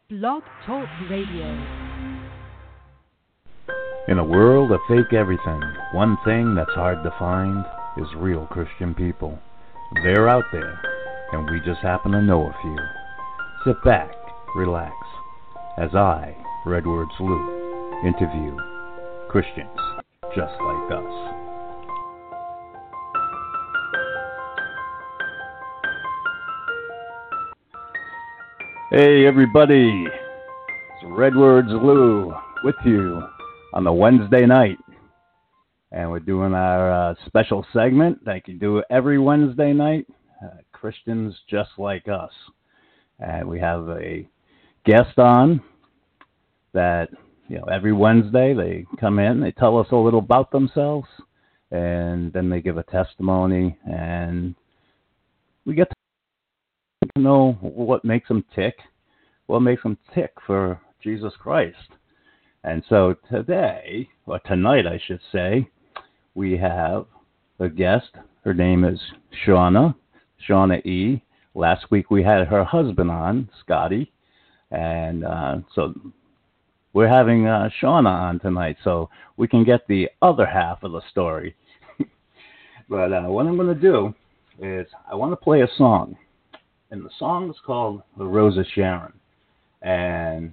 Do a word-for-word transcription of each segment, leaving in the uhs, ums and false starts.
Blog Talk Radio. In a world of fake everything, one thing that's hard to find is real Christian people. They're out there, and we just happen to know a few. Sit back, relax, as I, Redwards Lou, interview Christians just like us. Hey everybody, it's Redwards Lou with you on the Wednesday night, and we're doing our uh, special segment like you do every Wednesday night, uh, Christians just like us. And we have a guest on that, you know, every Wednesday they come in, they tell us a little about themselves, and then they give a testimony, and we get to know what makes them tick, what makes them tick for Jesus Christ. And so today, or tonight I should say, we have a guest. Her name is Shauna, Shauna E. Last week we had her husband on, Scotty, and uh, so we're having uh, Shauna on tonight so we can get the other half of the story. But uh, what I'm going to do is I want to play a song. And the song is called The Rose of Sharon. And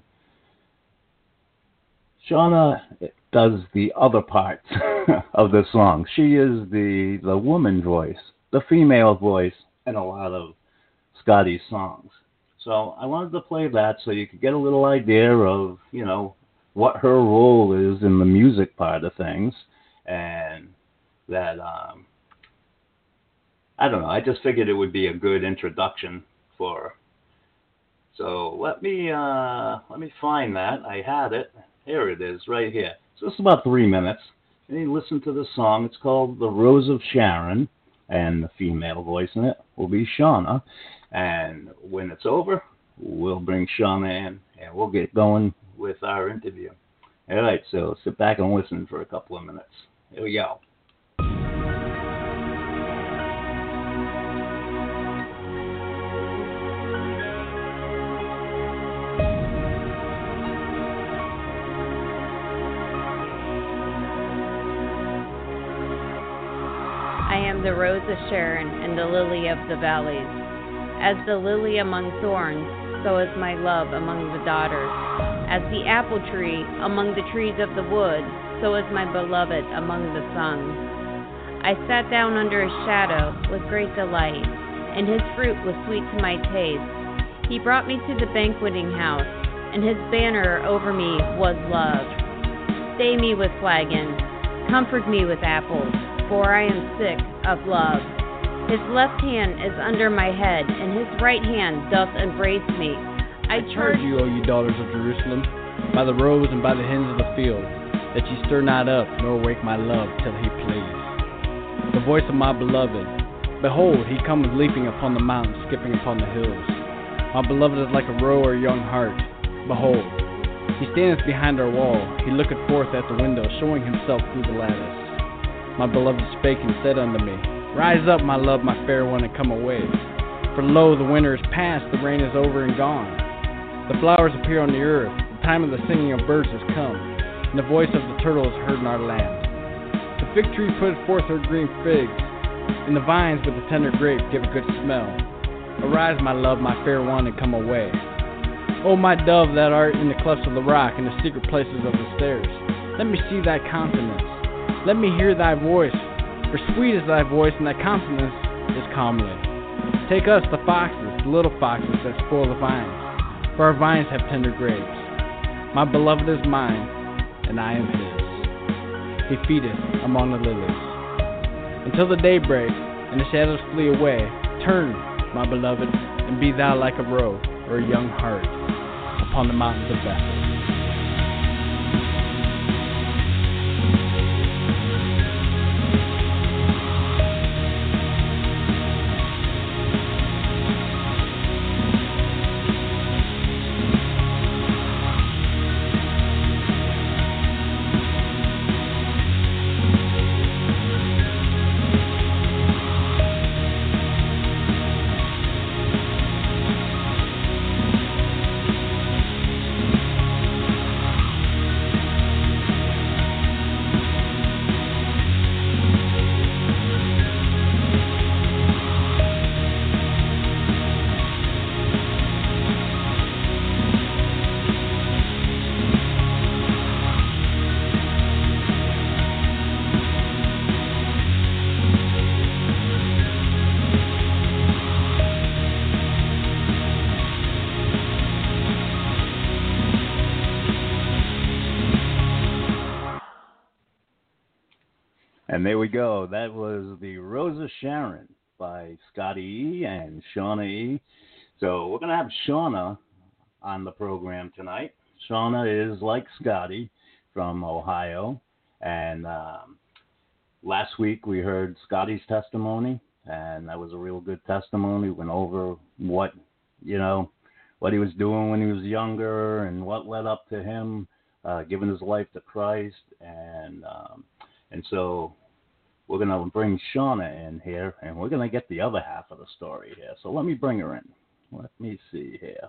Shauna does the other parts of the song. She is the, the woman voice, the female voice in a lot of Scotty's songs. So I wanted to play that so you could get a little idea of, you know, what her role is in the music part of things. And that, um, I don't know, I just figured it would be a good introduction for her. So let me uh, let me find that. I had it. Here it is, right here. So it's about three minutes. And you listen to the song. It's called The Rose of Sharon, and the female voice in it will be Shauna. And when it's over, we'll bring Shauna in, and we'll get going with our interview. All right, so sit back and listen for a couple of minutes. Here we go. I am the rose of Sharon and the lily of the valleys. As the lily among thorns, so is my love among the daughters. As the apple tree among the trees of the wood, so is my beloved among the sons. I sat down under his shadow with great delight, and his fruit was sweet to my taste. He brought me to the banqueting house, and his banner over me was love. Stay me with flagons, comfort me with apples, for I am sick of love. His left hand is under my head, and his right hand doth embrace me. I, I charge you, O ye daughters of Jerusalem, by the roes and by the hens of the field, that ye stir not up, nor wake my love till he please. The voice of my beloved, behold, he cometh leaping upon the mountains, skipping upon the hills. My beloved is like a roe or young hart. Behold, he standeth behind our wall, he looketh forth at the window, showing himself through the lattice. My beloved spake and said unto me, Rise up, my love, my fair one, and come away. For lo, the winter is past, the rain is over and gone. The flowers appear on the earth, the time of the singing of birds is come, and the voice of the turtle is heard in our land. The fig tree putteth forth her green figs, and the vines with the tender grape give a good smell. Arise, my love, my fair one, and come away. O my dove that art in the clefts of the rock, in the secret places of the stairs, let me see thy countenance. Let me hear thy voice, for sweet is thy voice, and thy countenance is comely. Take us, the foxes, the little foxes that spoil the vines, for our vines have tender grapes. My beloved is mine, and I am his. He feedeth among the lilies. Until the day break, and the shadows flee away, turn, my beloved, and be thou like a roe or a young hart upon the mountains of Bethel. And there we go. That was the Rose of Sharon by Scotty E. and Shauna E. So we're going to have Shauna on the program tonight. Shauna is like Scotty from Ohio. And um, last week we heard Scotty's testimony, and that was a real good testimony. Went over what, you know, what he was doing when he was younger and what led up to him uh, giving his life to Christ. And um, and so we're going to bring Shauna in here, and we're going to get the other half of the story here. So let me bring her in. Let me see here.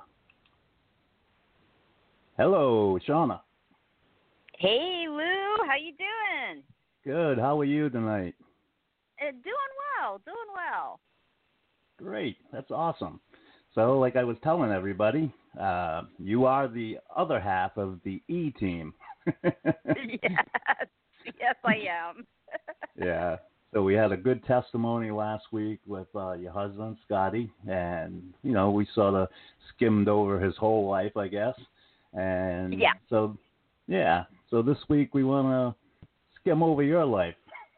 Hello, Shauna. Hey, Lou. How you doing? Good. How are you tonight? Uh, doing well. Doing well. Great. That's awesome. So, like I was telling everybody, uh, you are the other half of the E team. Yes. Yes, I am. Yeah. So we had a good testimony last week with uh, your husband, Scotty, and, you know, we sort of skimmed over his whole life, I guess. And yeah. so, yeah. So this week we want to skim over your life.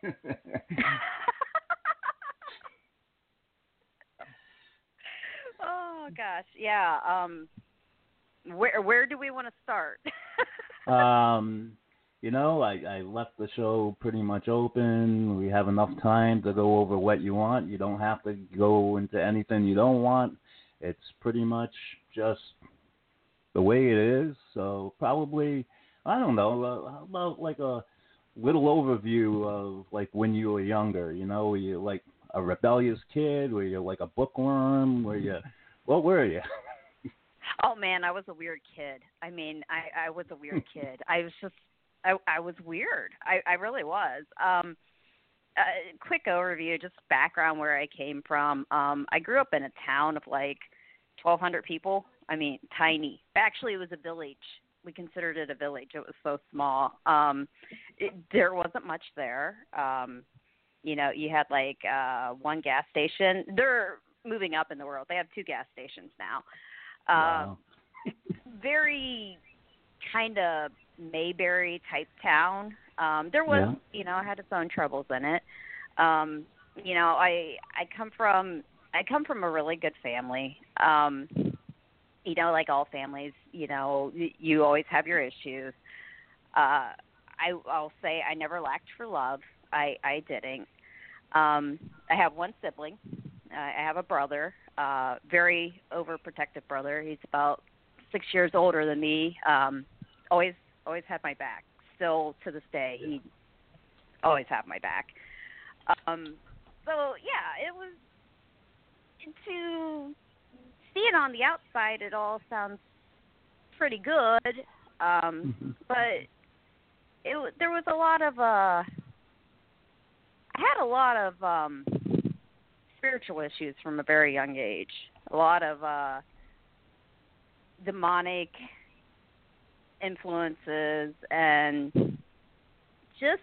Oh, gosh. Yeah. Um, where where do we want to start? um, you know, I, I left the show pretty much open. We have enough time to go over what you want. You don't have to go into anything you don't want. It's pretty much just the way it is. So probably, I don't know, uh, how about like a little overview of like when you were younger? You know, were you like a rebellious kid? Were you like a bookworm? Were you, what were you? Oh, man, I was a weird kid. I mean, I, I was a weird kid. I was just, I, I was weird. I, I really was. Um, uh, quick overview, just background where I came from. Um, I grew up in a town of like twelve hundred people. I mean, tiny. Actually, it was a village. We considered it a village. It was so small. Um, it, there wasn't much there. Um, you know, you had like uh, one gas station. They're moving up in the world. They have two gas stations now. Um, Wow. Very kind of Mayberry type town. Um, there was, Yeah. you know, it had its own troubles in it. Um, you know, I I come from I come from a really good family. Um, you know, like all families, you know, you always have your issues. Uh, I I'll say I never lacked for love. I I didn't. Um, I have one sibling. Uh, I have a brother, uh, very overprotective brother. He's about six years older than me. Um, always, always had my back. Still to this day, he always have my back. Um, so yeah, it was to see it on the outside. It all sounds pretty good, um, Mm-hmm. but it there was a lot of uh, I had a lot of um, spiritual issues from a very young age. A lot of uh, demonic influences, and just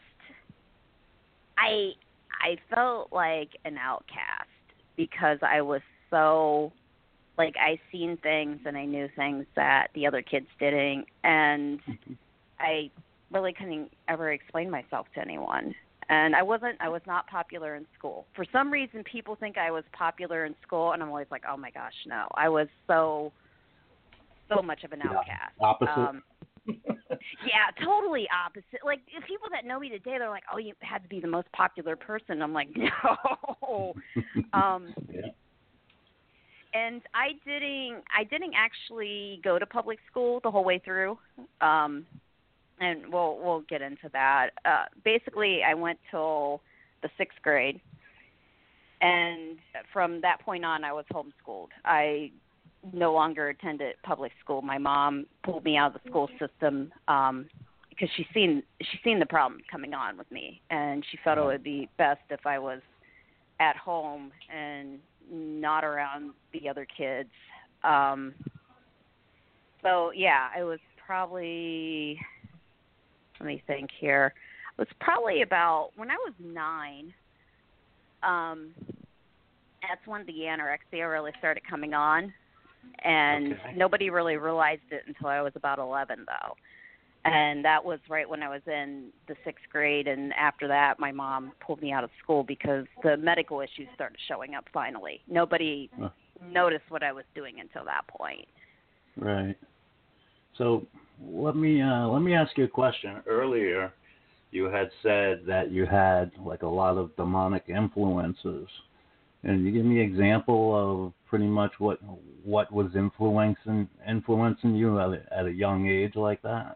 I I felt like an outcast because I was so like I seen things and I knew things that the other kids didn't, and I really couldn't ever explain myself to anyone. And I wasn't, I was not popular in school. For some reason, people think I was popular in school, and I'm always like, oh my gosh, no. I was so, so much of an outcast. Yeah, opposite. Um, yeah, totally opposite. Like, if people that know me today, they're like, oh, you had to be the most popular person. I'm like, no. um, yeah. And I didn't, I didn't actually go to public school the whole way through. Um, and we'll we'll get into that. Uh, basically, I went till the sixth grade, and from that point on, I was homeschooled. I no longer attended public school. My mom pulled me out of the school system um, because she seen she seen the problem coming on with me, and she felt it would be best if I was at home and not around the other kids. Um, so yeah, it was probably. Let me think here. It was probably about when I was nine. Um, that's when the anorexia really started coming on, and Okay. nobody really realized it until I was about eleven, though. And that was right when I was in the sixth grade. And after that, my mom pulled me out of school because the medical issues started showing up finally. Nobody huh. noticed what I was doing until that point. Right. So let me uh, let me ask you a question. Earlier, you had said that you had like a lot of demonic influences. And you give me an example of pretty much what what was influencing influencing you at a, at a young age like that?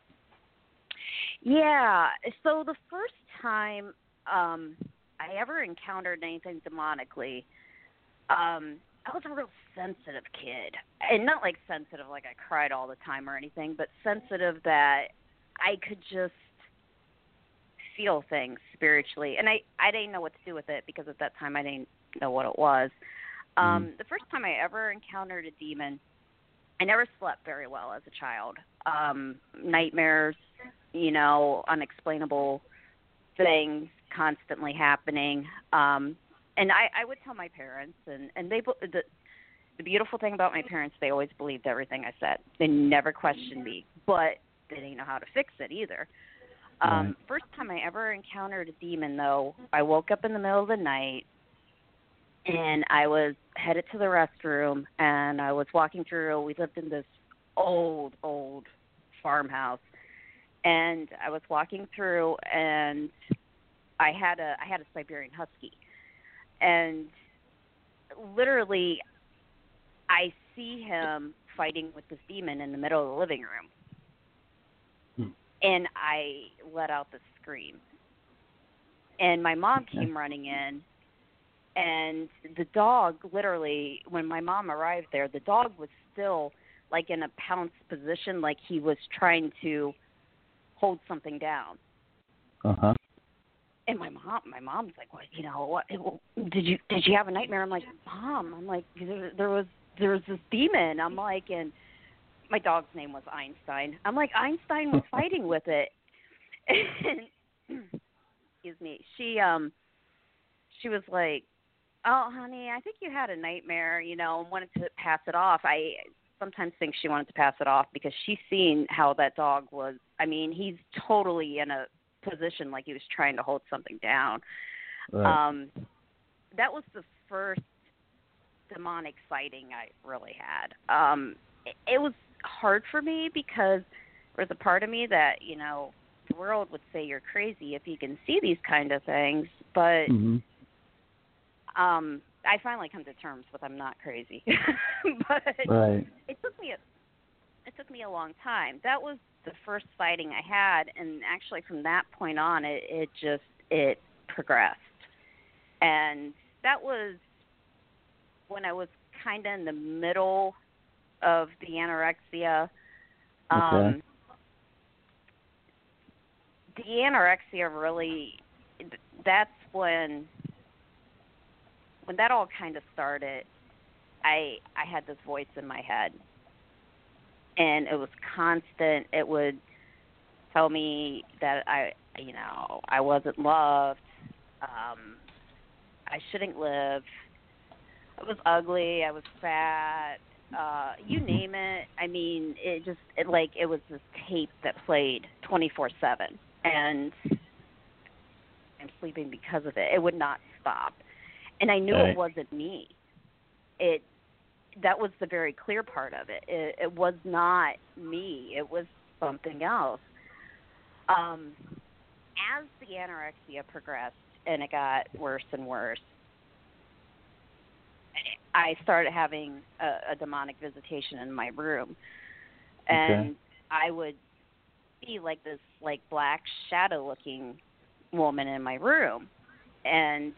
Yeah. So the first time um, I ever encountered anything demonically, um, I was a real sensitive kid. And not like sensitive like I cried all the time or anything, but sensitive that I could just feel things spiritually. And I, I didn't know what to do with it because at that time I didn't know what it was. Um, mm. The first time I ever encountered a demon, I never slept very well as a child. Um, nightmares, you know, unexplainable things constantly happening. Um, and I, I would tell my parents, and, and they the, the beautiful thing about my parents, they always believed everything I said. They never questioned me, but they didn't know how to fix it either. Um, right. First time I ever encountered a demon, though, I woke up in the middle of the night, and I was headed to the restroom, and I was walking through. We lived in this old, old farmhouse, and I was walking through, and I had a I had a Siberian Husky, and literally, I see him fighting with this demon in the middle of the living room, hmm. and I let out this scream, and my mom came running in. And the dog, literally, when my mom arrived there, the dog was still like in a pounce position, like he was trying to hold something down. Uh huh. And my mom, my mom's like, "What? You know, what? Did you did you have a nightmare?" I'm like, "Mom, I'm like, there, there was there was this demon." I'm like, and my dog's name was Einstein. I'm like, Einstein was fighting with it. And, excuse me. She um, she was like, "Oh, honey, I think you had a nightmare, you know, and wanted to pass it off." I sometimes think she wanted to pass it off because she's seen how that dog was. I mean, he's totally in a position like he was trying to hold something down. Right. Um, that was the first demonic sighting I really had. Um, it, it was hard for me because there was a part of me that, you know, the world would say you're crazy if you can see these kind of things, but... Mm-hmm. Um, I finally come to terms with I'm not crazy, but right. it took me a, it took me a long time. That was the first sighting I had, and actually from that point on, it, it just it progressed, and that was when I was kind of in the middle of the anorexia. Um, okay. The anorexia really, that's when. When that all kind of started, I I had this voice in my head, and it was constant. It would tell me that I, you know, I wasn't loved, um, I shouldn't live, I was ugly, I was fat, uh, you name it. I mean, it just it like it was this tape that played twenty-four seven, and I'm sleeping because of it. It would not stop. And I knew right. it wasn't me. It that was the very clear part of it. It, it was not me. It was something else. Um, as the anorexia progressed and it got worse and worse, I started having a, a demonic visitation in my room, and okay. I would be like this, like black shadow-looking woman in my room, and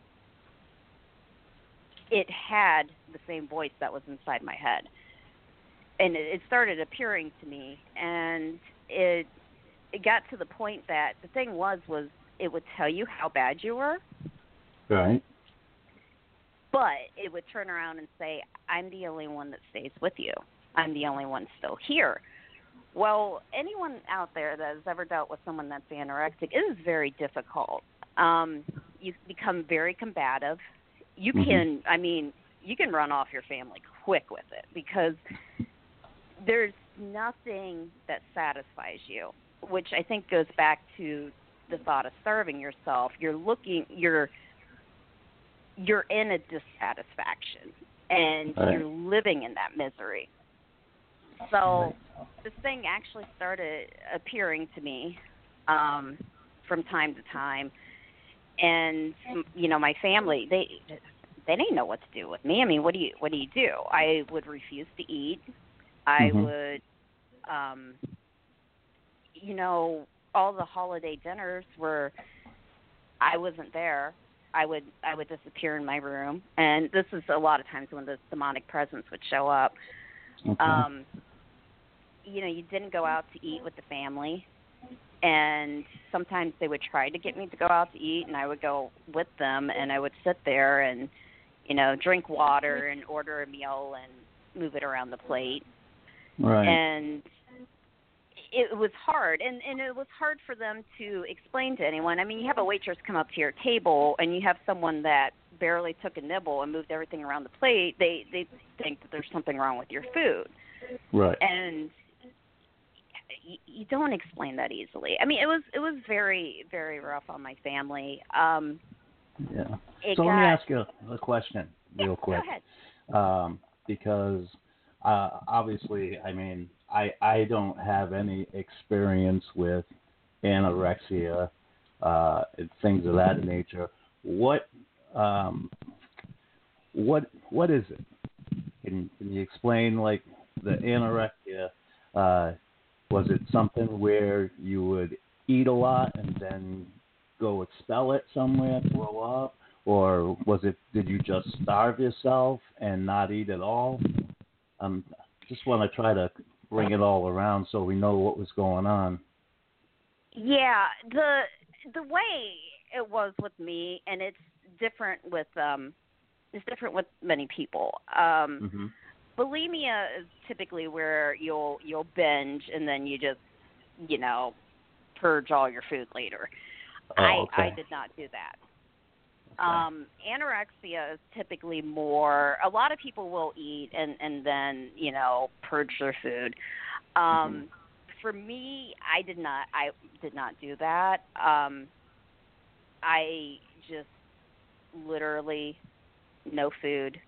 it had the same voice that was inside my head. And it, it started appearing to me, and it it got to the point that the thing was, was it would tell you how bad you were. Right. But it would turn around and say, I'm the only one that stays with you. I'm the only one still here. Well, anyone out there that has ever dealt with someone that's anorexic, it is very difficult. Um, you become very combative. You can, mm-hmm. I mean, you can run off your family quick with it because there's nothing that satisfies you. which I think goes back to the thought of starving yourself. You're looking, you're you're in a dissatisfaction, and right. you're living in that misery. So this thing actually started appearing to me um, from time to time, and you know, my family, they they didn't know what to do with me. I mean, what do you what do you do? I would refuse to eat. I mm-hmm. would, um, you know, all the holiday dinners were, I wasn't there. I would I would disappear in my room, and this is a lot of times when the demonic presence would show up. Okay. Um, you know, you didn't go out to eat with the family, and sometimes they would try to get me to go out to eat, and I would go with them, and I would sit there and, you know, drink water and order a meal and move it around the plate. Right. And it was hard, and, and it was hard for them to explain to anyone. I mean, you have a waitress come up to your table, and you have someone that barely took a nibble and moved everything around the plate. They they think that there's something wrong with your food. Right. And you, you don't explain that easily. I mean, it was it was very, very rough on my family. Um, yeah. So got, let me ask you a question real yeah, quick. Go ahead. Um, because uh, obviously, I mean, I, I don't have any experience with anorexia uh, and things of that nature. What um, what what is it? Can, can you explain, like, the anorexia? Uh, was it something where you would eat a lot and then go expel it somewhere, throw up? Or was it, did you just starve yourself and not eat at all? Um, just want to try to bring it all around so we know what was going on. Yeah, the the way it was with me, and it's different with um, it's different with many people. Um, mm-hmm. Bulimia is typically where you'll you'll binge and then you just, you know, purge all your food later. Oh, I okay. I did not do that. Okay. Um, anorexia is typically more, a lot of people will eat and, and then, you know, purge their food. Um, mm-hmm. For me, I did not, I did not do that. Um, I just literally no food,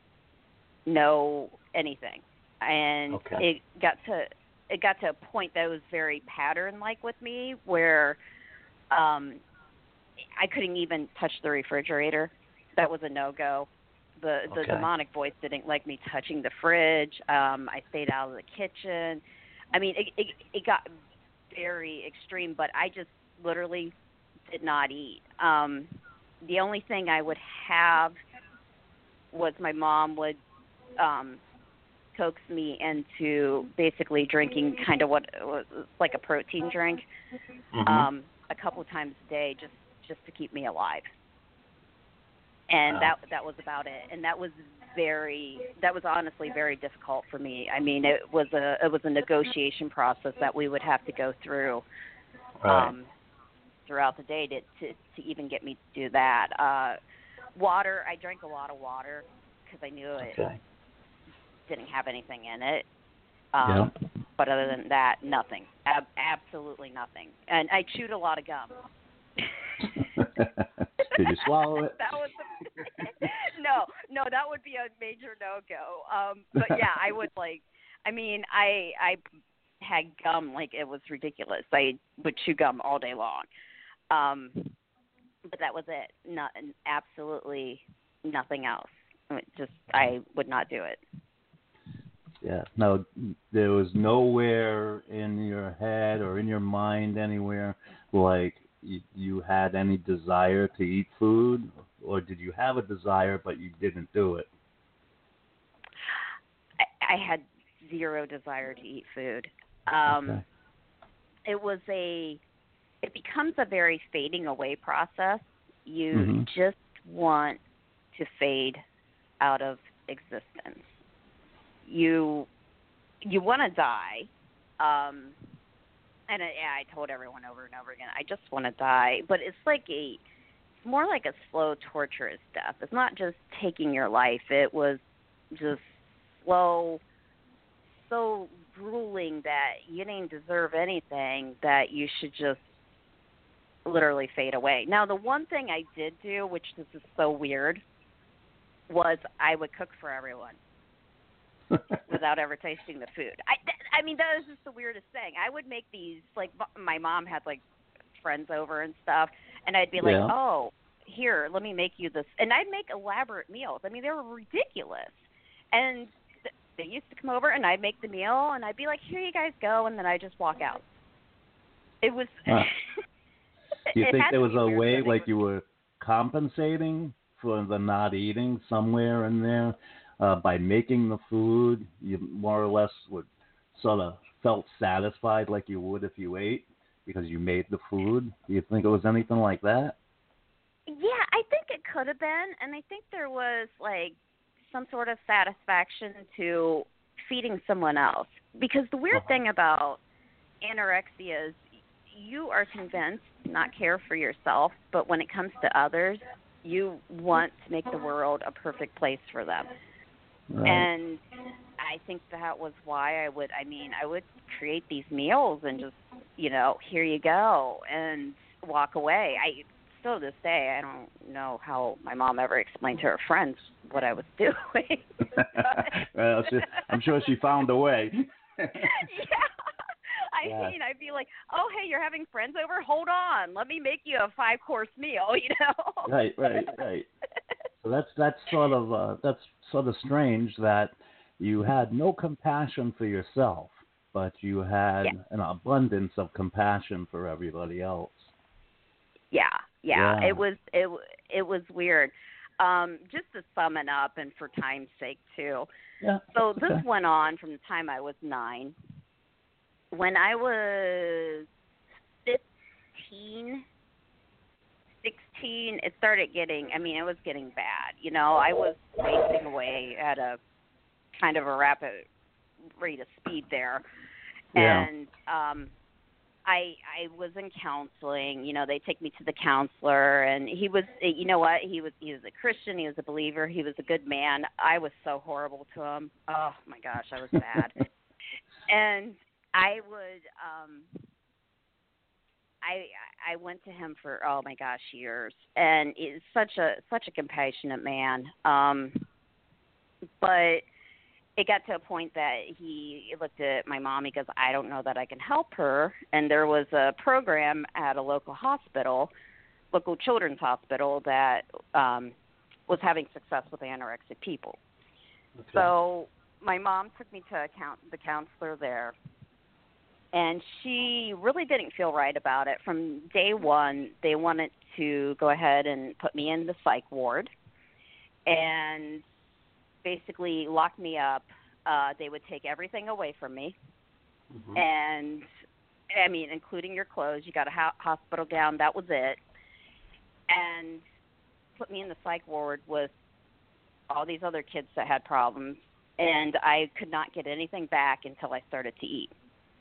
no anything. And okay. it got to, it got to a point that was very pattern-like with me where, um, I couldn't even touch the refrigerator. That was a no-go. The the okay. demonic voice didn't like me touching the fridge. Um, I stayed out of the kitchen. I mean, it, it it got very extreme, but I just literally did not eat. Um, the only thing I would have was my mom would um, coax me into basically drinking kind of what was like a protein drink mm-hmm. um, a couple of times a day, just just to keep me alive. And wow. that that was about it. And that was very that was honestly very difficult for me. I mean, it was a it was a negotiation process that we would have to go through right. um, throughout the day to, to to even get me to do that. Uh, water, I drank a lot of water because I knew it okay. didn't have anything in it. Um, yeah. But other than that, nothing. Ab- absolutely nothing. And I chewed a lot of gum. Did you swallow it? That was a, no, no, that would be a major no-go. Um, but yeah, I would like. I mean, I I had gum like it was ridiculous. I would chew gum all day long. Um, but that was it. Not absolutely nothing else. I mean, just I would not do it. Yeah. No, there was nowhere in your head or in your mind anywhere like you, you had any desire to eat food, or did you have a desire but you didn't do it? I, I had zero desire to eat food. Um, okay. It was a, it becomes a very fading away process. You mm-hmm. just want to fade out of existence. You, you want to die. Um, And I, yeah, I told everyone over and over again, I just want to die. But it's like a, it's more like a slow, torturous death. It's not just taking your life. It was just slow, so drooling that you didn't deserve anything, that you should just literally fade away. Now, the one thing I did do, which this is so weird, was I would cook for everyone without ever tasting the food. I, I mean, that was just the weirdest thing. I would make these, like, my mom had, like, friends over and stuff, and I'd be like, yeah. oh, here, let me make you this. And I'd make elaborate meals. I mean, they were ridiculous. And th- they used to come over, and I'd make the meal, and I'd be like, here you guys go, and then I'd just walk out. It was... Huh. Do you it think had there to was be a weird, way, but it like was- you were compensating for the not eating somewhere in there uh, by making the food? You more or less would sort of felt satisfied like you would if you ate because you made the food. Do you think it was anything like that? Yeah, I think it could have been, and I think there was, like, some sort of satisfaction to feeding someone else. Because the weird Uh-huh. thing about anorexia is you are convinced to not care for yourself, but when it comes to others, you want to make the world a perfect place for them. Right. And I think that was why I would, I mean, I would create these meals and just, you know, here you go, and walk away. I still to this day, I don't know how my mom ever explained to her friends what I was doing. Well, she, I'm sure she found a way. Yeah. I Yeah. mean, I'd be like, oh, hey, you're having friends over? Hold on. Let me make you a five-course meal, you know? Right, right, right. So that's that's sort of uh, that's sort of strange that you had no compassion for yourself, but you had Yeah. an abundance of compassion for everybody else. Yeah, yeah, Yeah. it was it it was weird. Um, just to sum it up, and for time's sake too. Yeah. So okay. this went on from the time I was nine. When I was fifteen, sixteen, it started getting. I mean, it was getting bad. You know, I was wasting away at a kind of a rapid rate of speed there, Yeah. and um. I I was in counseling. You know, they take me to the counselor, and he was, you know what? He was he was a Christian. He was a believer. He was a good man. I was so horrible to him. Oh my gosh, I was bad. And I would, um, I I went to him for oh my gosh years, and it's such a such a compassionate man. Um, but it got to a point that he looked at my mom. He goes, I don't know that I can help her. And there was a program at a local hospital, local children's hospital, that um, was having success with anorexic people. Okay. So my mom took me to a count, the counselor there, and she really didn't feel right about it. From day one, they wanted to go ahead and put me in the psych ward and basically lock me up. Uh, they would take everything away from me. Mm-hmm. And, I mean, including your clothes. You got a ho- hospital gown. That was it. And put me in the psych ward with all these other kids that had problems. And I could not get anything back until I started to eat.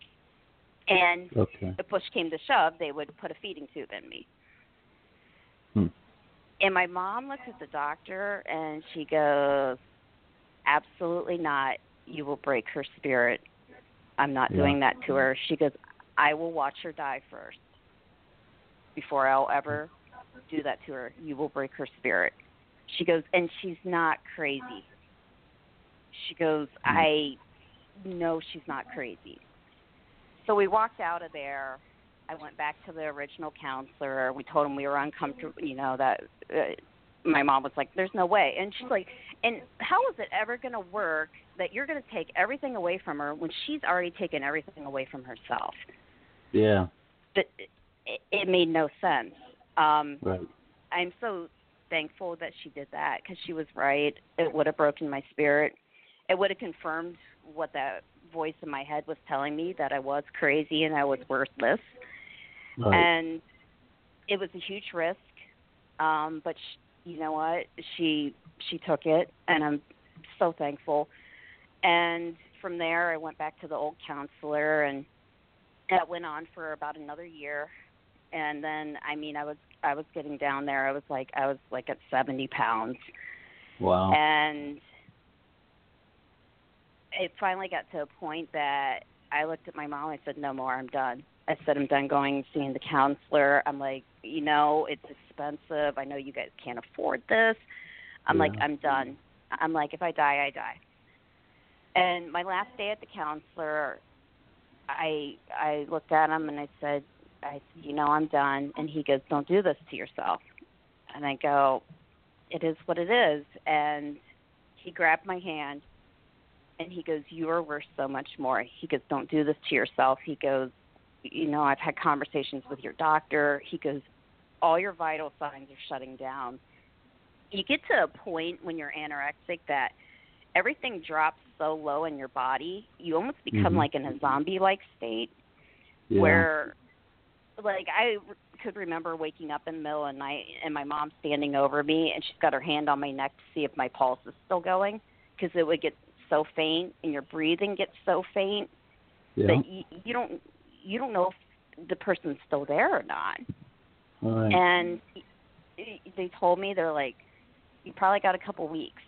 And Okay. if push came to shove, they would put a feeding tube in me. Hmm. And my mom looked at the doctor, and she goes, absolutely not. You will break her spirit. I'm not Yeah. doing that to her. She goes, I will watch her die first before I'll ever do that to her. You will break her spirit. She goes, and she's not crazy. She goes, I know she's not crazy. So we walked out of there. I went back to the original counselor. We told him we were uncomfortable, you know, that uh, my mom was like, there's no way. And she's like, and how is it ever going to work that you're going to take everything away from her when she's already taken everything away from herself? Yeah. But it, it made no sense. Um, Right. I'm so thankful that she did that, because she was right. It would have broken my spirit. It would have confirmed what that voice in my head was telling me, that I was crazy and I was worthless. Right. And it was a huge risk, um, but she, you know what? She she took it, and I'm so thankful. And from there, I went back to the old counselor, and that went on for about another year. And then, I mean, I was I was getting down there. I was like I was like at seventy pounds. Wow. And it finally got to a point that I looked at my mom. I said, "No more. I'm done." I said, "I'm done going seeing the counselor." I'm like, you know, it's expensive. I know you guys can't afford this. I'm Yeah. like, I'm done. I'm like, if I die, I die. And my last day at the counselor, I I looked at him and I said, I you know, I'm done. And he goes, "Don't do this to yourself." And I go, "It is what it is." And he grabbed my hand and he goes, "You are worth so much more." He goes, "Don't do this to yourself." He goes, "You know, I've had conversations with your doctor." He goes, "All your vital signs are shutting down." You get to a point when you're anorexic that everything drops so low in your body, you almost become Mm-hmm. like in a zombie-like state Yeah. where, like, I could remember waking up in the middle of the night and my mom standing over me and she's got her hand on my neck to see if my pulse is still going because it would get so faint and your breathing gets so faint yeah. that you, you don't you don't know if the person's still there or not. All right. And they told me, they're like, "You probably got a couple weeks."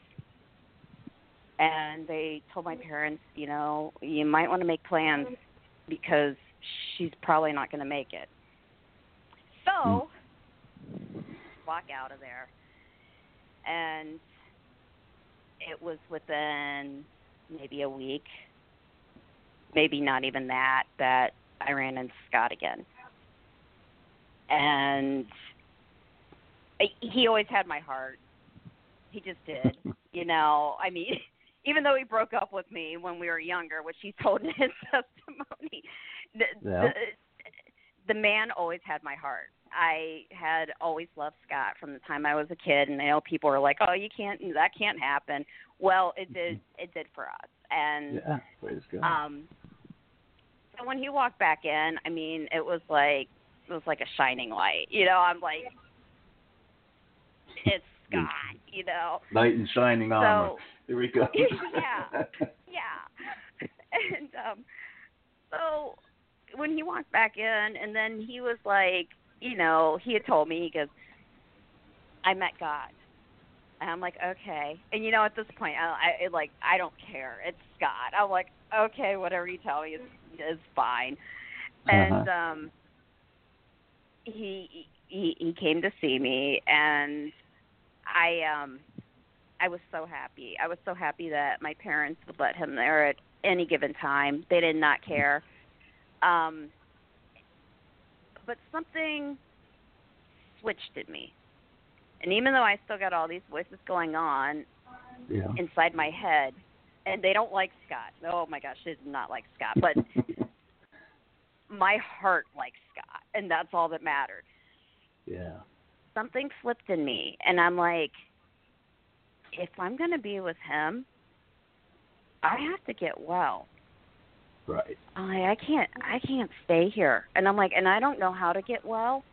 And they told my parents, you know, "You might want to make plans because she's probably not going to make it." So, walk out of there. And it was within maybe a week, maybe not even that, that I ran into Scott again. And he always had my heart. He just did. You know, I mean, even though he broke up with me when we were younger, which he told in his testimony, the, Yeah. the, the man always had my heart. I had always loved Scott from the time I was a kid, and I know people were like, "Oh, you can't, that can't happen." Well, it did. It did for us. And Yeah. Praise God. um, so when he walked back in, I mean, it was like it was like a shining light. You know, I'm like, it's Scott. You know. Knight in shining armor. So, Here we go. yeah, yeah. And um, so when he walked back in, and then he was like, you know, he had told me, he goes, "I met God." And I'm like, okay. And, you know, at this point, I, I like, I don't care. It's Scott. I'm like, okay, whatever you tell me is, is fine. And Uh-huh. um, he, he he came to see me, and I um I was so happy. I was so happy that my parents would let him there at any given time. They did not care. Um, but something switched in me. And even though I still got all these voices going on Yeah. inside my head, and they don't like Scott. Oh, my gosh, they do not like Scott. But my heart likes Scott, and that's all that mattered. Yeah. Something flipped in me, and I'm like, if I'm going to be with him, I have to get well. Right. I'm like, I can't, I can't stay here. And I'm like, and I don't know how to get well,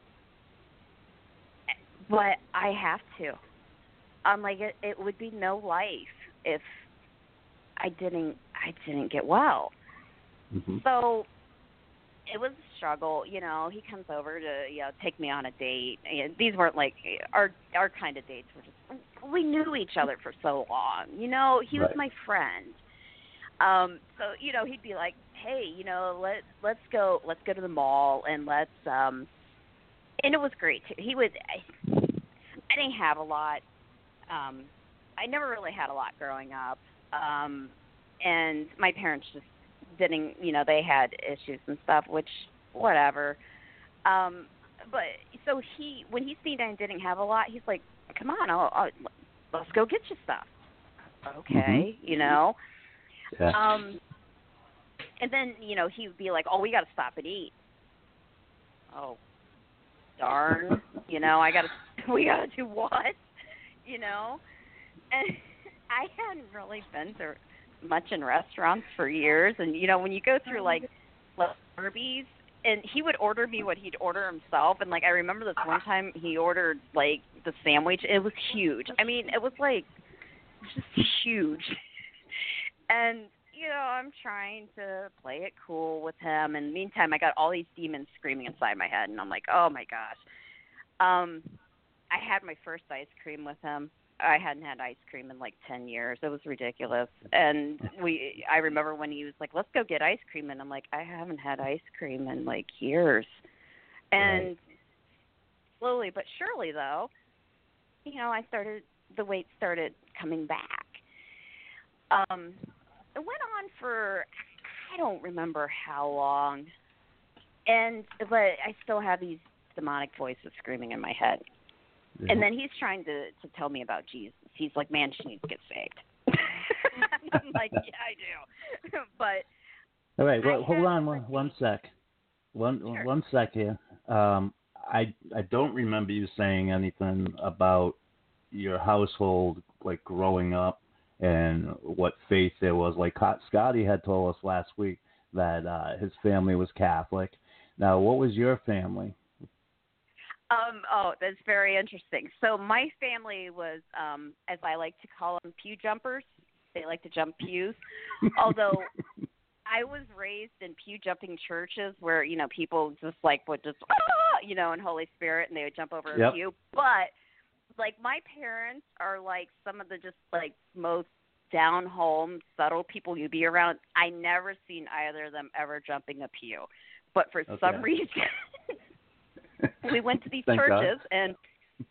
but I have to. I'm like, it, it would be no life if I didn't, I didn't get well. Mm-hmm. So it was a struggle. You know, he comes over to, you know, take me on a date. And these weren't like our our kind of dates. Were just, we knew each other for so long. You know, he was Right. my friend. Um, so you know, he'd be like, "Hey, you know, let let's go, let's go to the mall and let's." Um, and it was great too. He would. I, I didn't have a lot. Um, I never really had a lot growing up, um, and my parents just didn't. You know, they had issues and stuff, which whatever. Um, but so he, when he seen I didn't have a lot, he's like, "Come on, I'll, I'll, let's go get you stuff." Okay, Mm-hmm. you know. Yeah. Um, and then, you know, he would be like, "Oh, we got to stop and eat." Oh, darn. You know, I got to, we got to do what? You know? And I hadn't really been to much in restaurants for years. And, you know, when you go through, like, Arby's, and he would order me what he'd order himself. And, like, I remember this one time he ordered, like, the sandwich. It was huge. I mean, it was, like, just huge. And, you know, I'm trying to play it cool with him. And meantime, I got all these demons screaming inside my head. And I'm like, oh, my gosh. Um, I had my first ice cream with him. I hadn't had ice cream in like ten years. It was ridiculous. And we, I remember when he was like, let's go get ice cream. And I'm like, I haven't had ice cream in like years. And right. slowly but surely, though, you know, I started, the weight started coming back. Um, it went on for, I don't remember how long. And, but I still have these demonic voices screaming in my head. Yeah. And then he's trying to, to tell me about Jesus. He's like, man, she needs to get saved. I'm like, yeah, I do. But all right, well, hold on one, one sec. One sure. one sec here. Um, I I don't remember you saying anything about your household, like growing up, and what faith there was. Like Scotty had told us last week that uh, his family was Catholic. Now, what was your family? Um, oh, that's very interesting. So my family was, um, as I like to call them, pew jumpers. They like to jump pews. Although I was raised in pew jumping churches where, you know, people just like would just, ah, you know, in Holy Spirit, and they would jump over yep. a pew. But like my parents are like some of the just like most down home, subtle people you'd be around. I never seen either of them ever jumping a pew. But for okay. some reason, we went to these Thank churches God. and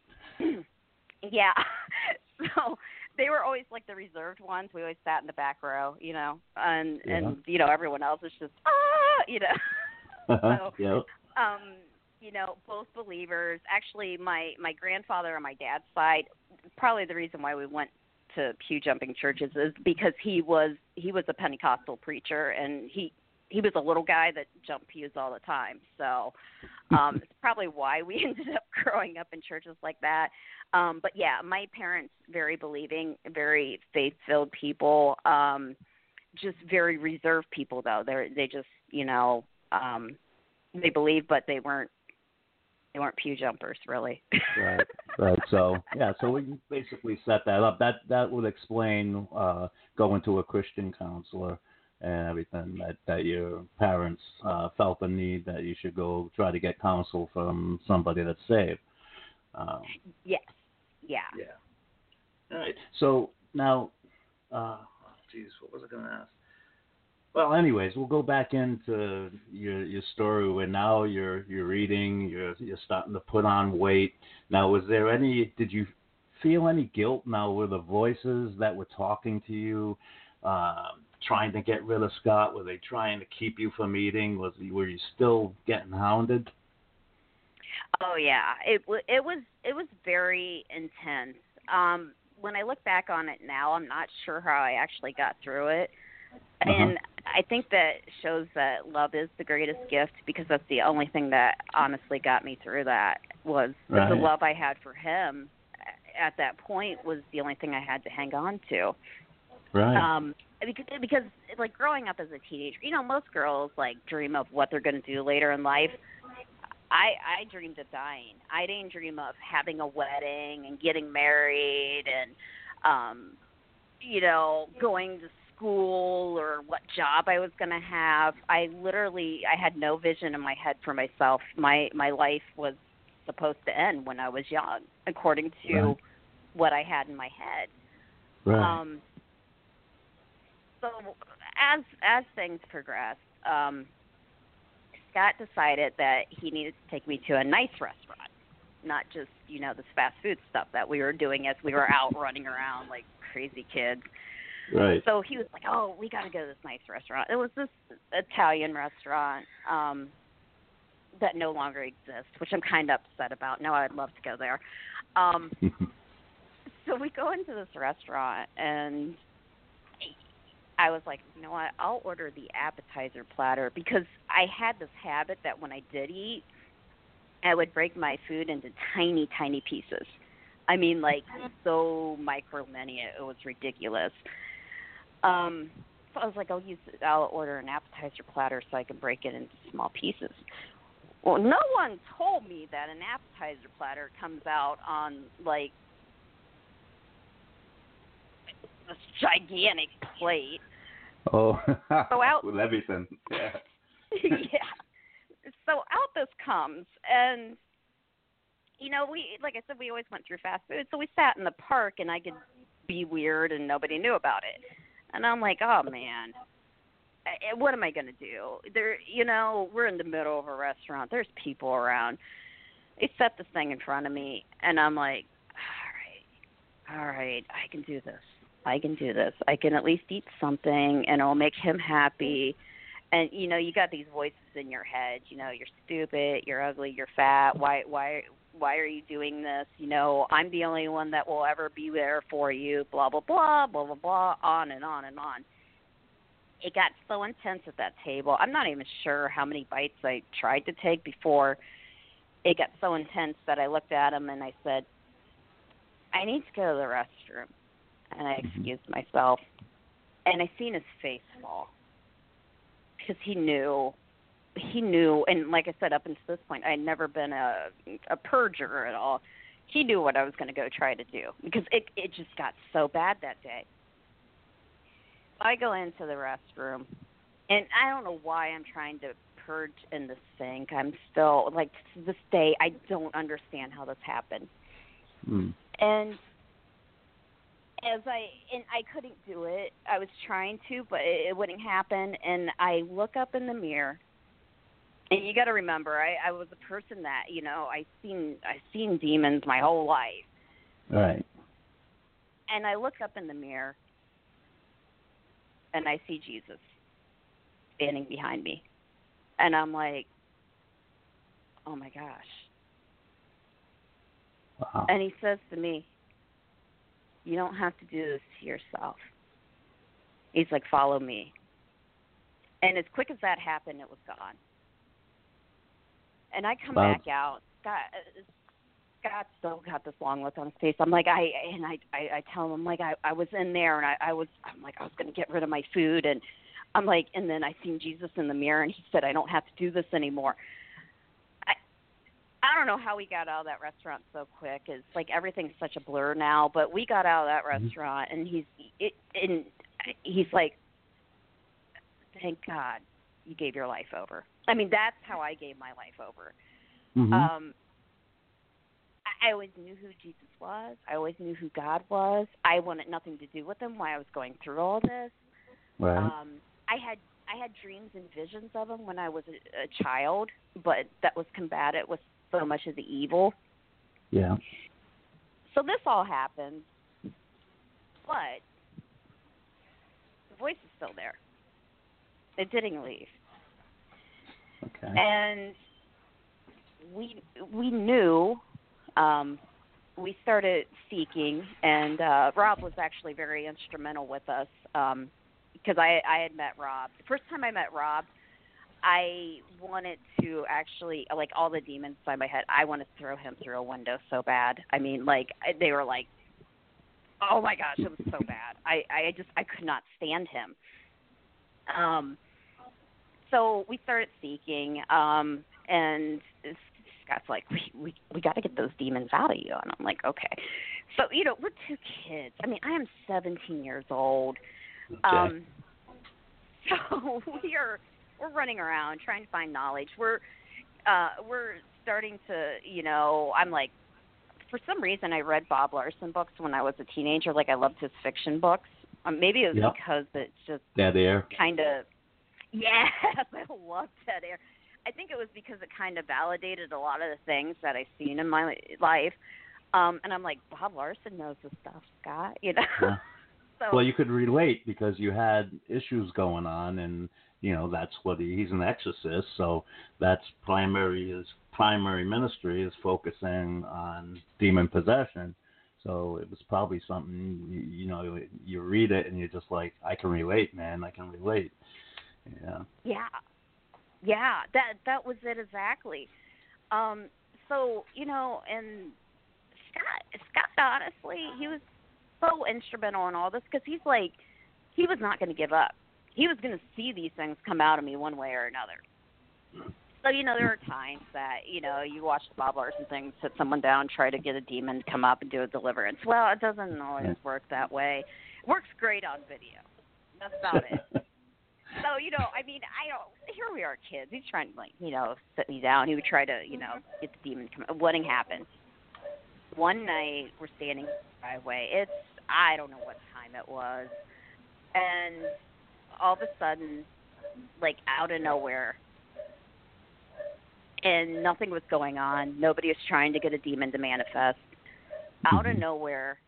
yeah, so they were always like the reserved ones. We always sat in the back row, you know, and yeah. and you know everyone else is just ah, you know. Uh-huh. So, yep. um, you know, both believers. Actually, my my grandfather on my dad's side, probably the reason why we went to pew jumping churches is because he was he was a Pentecostal preacher, and he. He was a little guy that jumped pews all the time. So um, it's probably why we ended up growing up in churches like that. Um, but, yeah, my parents, very believing, very faith-filled people, um, just very reserved people, though. They they just, you know, um, they believed, but they weren't they weren't pew jumpers, really. Right, right. So, yeah, so we basically set that up. That, that would explain uh, going to a Christian counselor and everything, that, that your parents uh, felt the need that you should go try to get counsel from somebody that's saved. Um, yes. Yeah. Yeah. All right. So now, uh, geez, what was I going to ask? Well, anyways, we'll go back into your your story where now you're you're reading, you're you're starting to put on weight. Now, was there any? Did you feel any guilt now? Were the voices that were talking to you? Um, trying to get rid of Scott? Were they trying to keep you from eating? Was were you still getting hounded? Oh yeah, it it was it was very intense. Um, when I look back on it now, I'm not sure how I actually got through it, uh-huh. and I think that shows that love is the greatest gift, because that's the only thing that honestly got me through that was right. the love I had for him. At that point, was the only thing I had to hang on to. Right. Um, because, because, like, growing up as a teenager, you know, most girls, like, dream of what they're going to do later in life. I I dreamed of dying. I didn't dream of having a wedding and getting married and, um, you know, going to school or what job I was going to have. I literally, I had no vision in my head for myself. My, my life was supposed to end when I was young, according to right. what I had in my head. Right. Um, So as as things progressed, um, Scott decided that he needed to take me to a nice restaurant, not just, you know, this fast food stuff that we were doing as we were out running around like crazy kids. Right. So he was like, oh, we got to go to this nice restaurant. It was this Italian restaurant um, that no longer exists, which I'm kind of upset about. No, I'd love to go there. Um, so we go into this restaurant, and I was like, you know what, I'll order the appetizer platter, because I had this habit that when I did eat, I would break my food into tiny, tiny pieces. I mean, like, so micro mini, it was ridiculous. Um, so I was like, I'll use, I'll order an appetizer platter so I can break it into small pieces. Well, no one told me that an appetizer platter comes out on, like, this gigantic plate. Oh, so out, with everything. Yeah. yeah. So out this comes, and you know, we like I said, we always went through fast food, so we sat in the park, and I could be weird, and nobody knew about it. And I'm like, oh man, I, what am I gonna do? There, you know, we're in the middle of a restaurant. There's people around. They set this thing in front of me, and I'm like, all right, all right, I can do this. I can do this. I can at least eat something, and it'll make him happy. And you know, you got these voices in your head. You know, you're stupid, you're ugly, you're fat. Why, why, why are you doing this? You know, I'm the only one that will ever be there for you. Blah blah blah, blah blah blah, on and on and on. It got so intense at that table. I'm not even sure how many bites I tried to take before it got so intense that I looked at him and I said, I need to go to the restroom. And I excused myself. And I seen his face fall. Because he knew, he knew, and like I said, up until this point, I had never been a, a purger at all. He knew what I was going to go try to do. Because it, it just got so bad that day. I go into the restroom, and I don't know why I'm trying to purge in the sink. I'm still, like, to this day, I don't understand how this happened. Mm. And as I, and I couldn't do it. I was trying to, but it, it wouldn't happen. And I look up in the mirror, and you got to remember, I, I was a person that, you know, I seen, I seen demons my whole life. Right. And I look up in the mirror, and I see Jesus standing behind me. And I'm like, oh, my gosh. Wow. And he says to me, you don't have to do this to yourself. He's like, follow me. And as quick as that happened, it was gone. And I come wow. back out. Scott, Scott still got this long look on his face. I'm like, I and I, I, I tell him, I'm like, I, I was in there, and I, I was, I'm like, I was going to get rid of my food, and I'm like, and then I seen Jesus in the mirror, and he said, I don't have to do this anymore. I, I don't know how we got out of that restaurant so quick. It's like everything's such a blur now, but we got out of that mm-hmm. restaurant, and he's, it, and he's like, thank God you gave your life over. I mean, that's how I gave my life over. Mm-hmm. Um, I always knew who Jesus was. I always knew who God was. I wanted nothing to do with him while I was going through all this. Right. Um, I had I had dreams and visions of him when I was a, a child, but that was combated with so much of the evil. Yeah. So this all happened, but the voice is still there. It didn't leave. Okay. And we we knew. Um, we started seeking, and uh, Rob was actually very instrumental with us um, because I, I had met Rob. The first time I met Rob, I wanted to actually, like all the demons inside my head, I wanted to throw him through a window so bad. I mean, like, they were like, oh my gosh, it was so bad. I, I just, I could not stand him. Um, so we started seeking, um, and Scott's like, we we we got to get those demons out of you, and I'm like, okay. So you know, we're two kids. I mean, I am seventeen years old. Okay. Um, so we are we're running around trying to find knowledge. We're uh, we're starting to, you know, I'm like, for some reason, I read Bob Larson books when I was a teenager. Like I loved his fiction books. Um, maybe it was yep. because it's just Dead Air. Kind of. Yes, I love Dead Air. I think it was because it kind of validated a lot of the things that I've seen in my life. Um, and I'm like, Bob Larson knows this stuff, Scott, you know? Yeah. So, well, you could relate because you had issues going on, and, you know, that's what he, he's an exorcist, so that's primary, his primary ministry is focusing on demon possession. So it was probably something, you, you know, you read it and you're just like, I can relate, man, I can relate. Yeah. Yeah. Yeah, that that was it exactly. Um, so, you know, and Scott, Scott, honestly, he was so instrumental in all this because he's like, he was not going to give up. He was going to see these things come out of me one way or another. So, you know, there are times that, you know, you watch the Bob Larson thing, sit someone down, try to get a demon to come up and do a deliverance. Well, it doesn't always work that way. It works great on video. That's about it. So, you know, I mean, I don't, here we are kids. He's trying to, like, you know, sit me down. He would try to, you know, get the demon to come. What didn't happen. one night we're standing in the driveway. It's, I don't know what time it was. And all of a sudden, like out of nowhere, and nothing was going on. Nobody was trying to get a demon to manifest. Out of nowhere,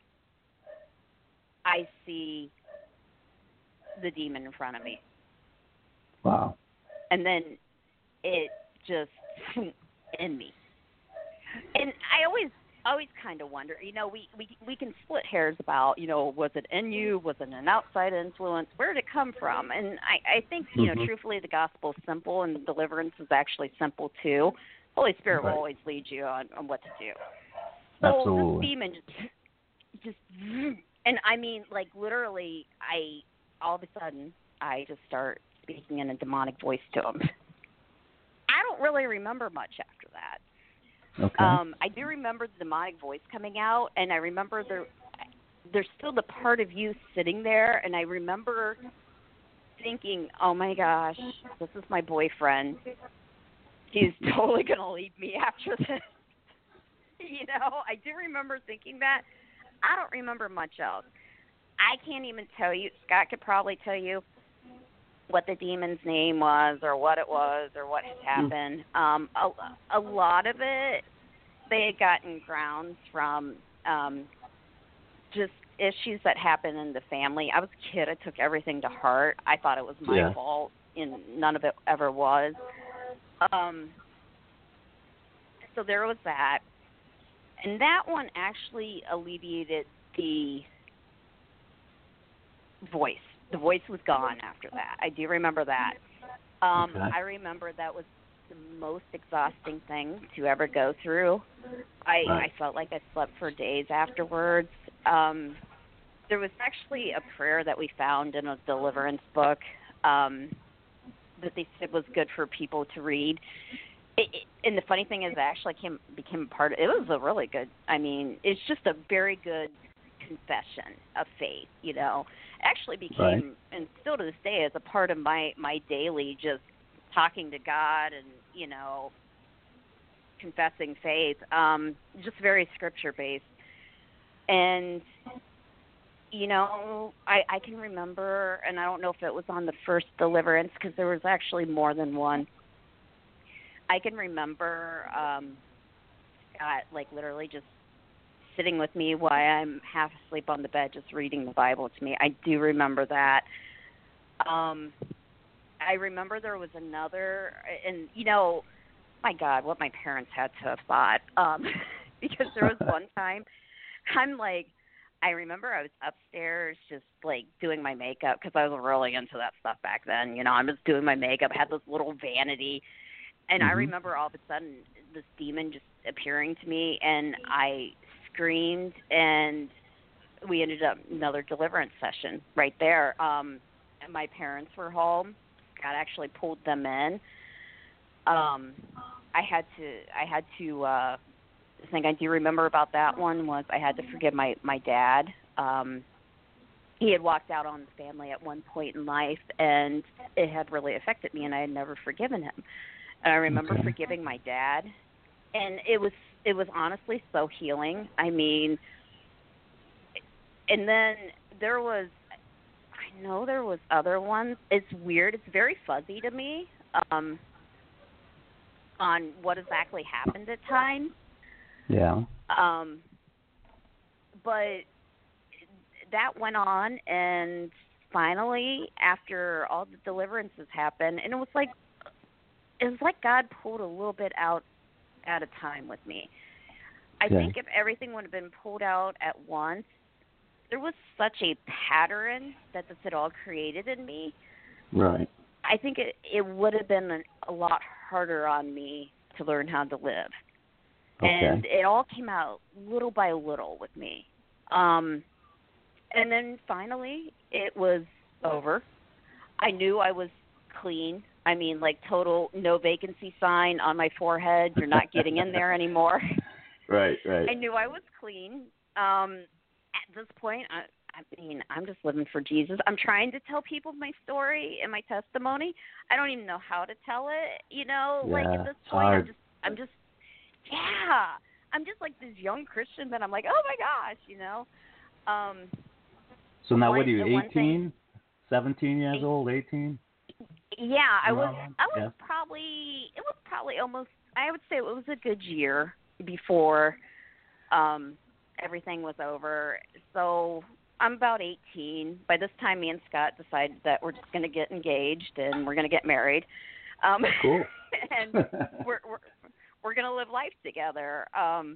I see the demon in front of me. Wow. And then it just in me. And I always always kind of wonder, you know, we, we, we can split hairs about, you know, was it in you? Was it an outside influence? Where did it come from? And I, I think, you know, mm-hmm. truthfully, the gospel is simple and deliverance is actually simple too. Holy Spirit right. will always lead you on, on what to do. So Absolutely. this demon just, just, and I mean, like literally, I, all of a sudden, I just start speaking in a demonic voice to him. I don't really remember much after that. Okay. Um, I do remember the demonic voice coming out, and I remember there, there's still the part of you sitting there, and I remember thinking, oh my gosh, this is my boyfriend. He's totally going to leave me after this. You know, I do remember thinking that. I don't remember much else. I can't even tell you. Scott could probably tell you what the demon's name was or what it was or what had happened. Um, a, a lot of it, they had gotten grounds from um, just issues that happened in the family. I was a kid. I took everything to heart. I thought it was my yeah. fault, and none of it ever was. Um, so there was that. And that one actually alleviated the voice. The voice was gone after that. I do remember that. Um, okay. I remember that was the most exhausting thing to ever go through. I, right. I felt like I slept for days afterwards. Um, there was actually a prayer that we found in a deliverance book um, that they said was good for people to read. It, it, and the funny thing is, it actually came, became a part of it. Was a really good, I mean, it's just a very good confession of faith, you know. Actually became, right. and still to this day, is a part of my, my daily just talking to God and, you know, confessing faith, um, just very scripture-based. And, you know, I, I can remember, and I don't know if it was on the first deliverance, because there was actually more than one. I can remember um, Scott, like, literally just sitting with me while I'm half asleep on the bed, just reading the Bible to me. I do remember that. Um, I remember there was another, and, you know, my God, what my parents had to have thought. Um, because there was one time, I'm like, I remember I was upstairs just, like, doing my makeup, because I was really into that stuff back then. You know, I'm just doing my makeup, had this little vanity. And mm-hmm. I remember all of a sudden this demon just appearing to me, and I screamed, and we ended up another deliverance session right there. Um, and my parents were home. Scott actually pulled them in. Um, I had to, I had to, uh, the thing I do remember about that one was I had to forgive my, my dad. Um, he had walked out on the family at one point in life, and it had really affected me, and I had never forgiven him. And I remember okay. forgiving my dad, and it was it was honestly so healing. I mean, and then there was, I know there was other ones. It's weird. It's very fuzzy to me um, on what exactly happened at times. Yeah. Um, but that went on, and finally, after all the deliverances happened, and it was like, it was like God pulled a little bit out at a time with me. I okay. think if everything would have been pulled out at once, there was such a pattern that this had all created in me. Right. I think it, it would have been a, a lot harder on me to learn how to live. Okay. And it all came out little by little with me. Um, and then finally, it was over. I knew I was clean. I mean, like total no vacancy sign on my forehead. You're not getting in there anymore. Right, right. I knew I was clean. Um, at this point, I, I mean, I'm just living for Jesus. I'm trying to tell people my story and my testimony. I don't even know how to tell it. You know, yeah, like at this point, hard. I'm just, I'm just, yeah. I'm just like this young Christian that I'm like, oh my gosh, you know. Um, so now, one, what are you, eighteen, thing, seventeen years old, eighteen? Yeah, I was. I was yeah. probably. It was probably almost. I would say it was a good year before um, everything was over. So I'm about eighteen. By this time, me and Scott decided that we're just going to get engaged and we're going to get married. Um, cool. and we're we're we're going to live life together. Um,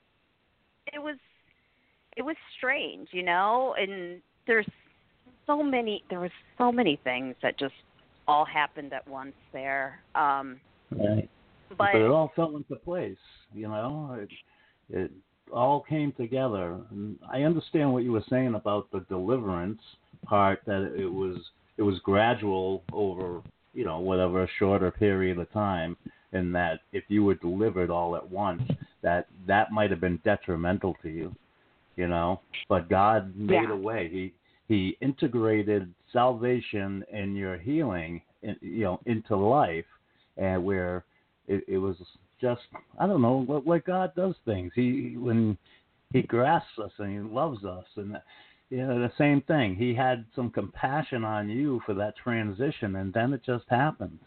it was it was strange, you know, and there's so many. There was so many things that just all happened at once there. Um, right. But, but it all fell into place, you know. It, it all came together. And I understand what you were saying about the deliverance part, that it was it was gradual over, you know, whatever, a shorter period of time, and that if you were delivered all at once, that that might have been detrimental to you, you know. But God made yeah. a way. He He integrated salvation and your healing, in, you know, into life, and where it, it was just, I don't know, what, what God does things. He when He grasps us and He loves us, and you know, the same thing. He had some compassion on you for that transition, and then it just happened.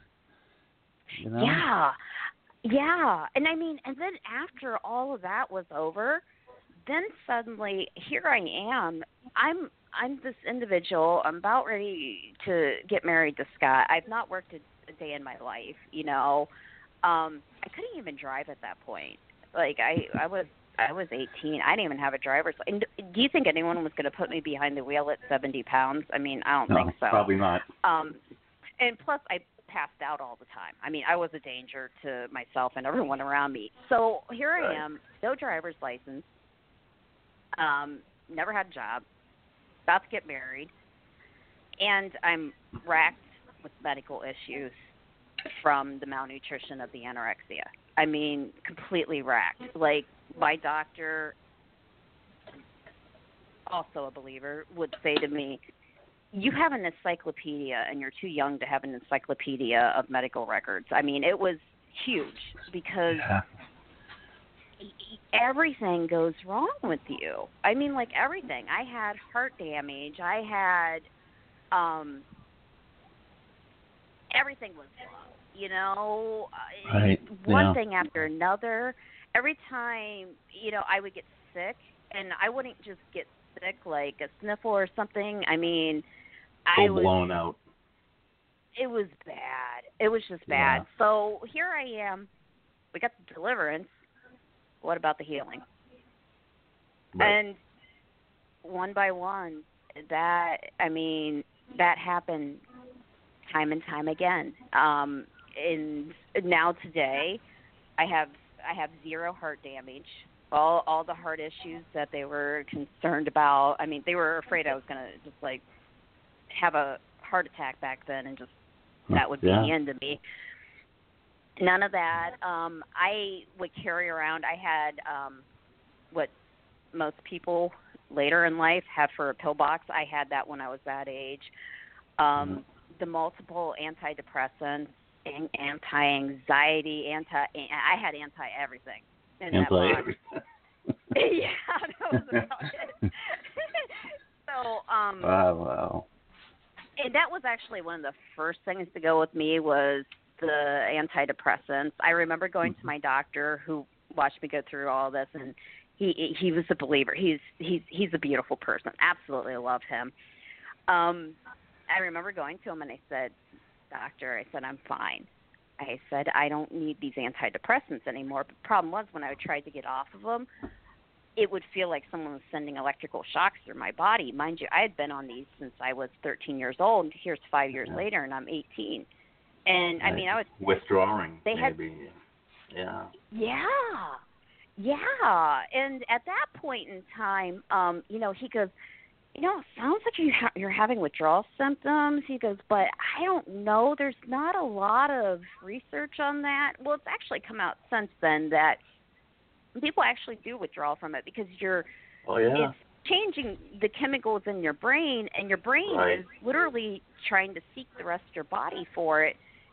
You know? Yeah, yeah, and I mean, and then after all of that was over, then suddenly here I am. I'm I'm this individual. I'm about ready to get married to Scott. I've not worked a, a day in my life, you know. Um, I couldn't even drive at that point. Like I, I was I was eighteen. I didn't even have a driver's license. Do you think anyone was going to put me behind the wheel at seventy pounds? I mean, I don't no, think so. Probably not. Um, and plus, I passed out all the time. I mean, I was a danger to myself and everyone around me. So here I am, no driver's license. Um, never had a job. About to get married, and I'm racked with medical issues from the malnutrition of the anorexia. I mean, completely racked. Like, my doctor, also a believer, would say to me, you have an encyclopedia, and you're too young to have an encyclopedia of medical records. I mean, it was huge because yeah. everything goes wrong with you. I mean, like everything. I had heart damage. I had um, everything was wrong. You know, right. one yeah. thing after another. Every time, you know, I would get sick, and I wouldn't just get sick like a sniffle or something. I mean, Full I was blown out. It was bad. It was just bad. Yeah. So here I am. We got the deliverance. What about the healing? Right. And one by one, that, I mean, that happened time and time again. Um, and now today, I have I have zero heart damage. All all the heart issues that they were concerned about. I mean, they were afraid I was going to just like have a heart attack back then, and just that would be yeah. the end of me. None of that. Um, I would carry around, I had um, what most people later in life have for a pill box. I had that when I was that age. Um, mm-hmm. The multiple antidepressants, anti-anxiety, anti, I had anti-everything in that box. Yeah, that was about it. So, um, wow, wow. And that was actually one of the first things to go with me was the antidepressants. I remember going to my doctor who watched me go through all this, and he he was a believer. He's he's he's a beautiful person. Absolutely love him. Um, I remember going to him and I said, "Doctor," I said, "I'm fine." I said, "I don't need these antidepressants anymore." But the problem was when I tried to get off of them, it would feel like someone was sending electrical shocks through my body. Mind you, I had been on these since I was thirteen years old. Here's five years yeah. later, and I'm eighteen. And, I mean, I was... Withdrawing, they maybe. Had, yeah. Yeah. Yeah. And at that point in time, um, you know, he goes, you know, it sounds like you ha- you're having withdrawal symptoms. He goes, but I don't know. There's not a lot of research on that. Well, it's actually come out since then that people actually do withdraw from it because you're... Oh, yeah. It's changing the chemicals in your brain, and your brain right. is literally trying to seek the rest of your body for it.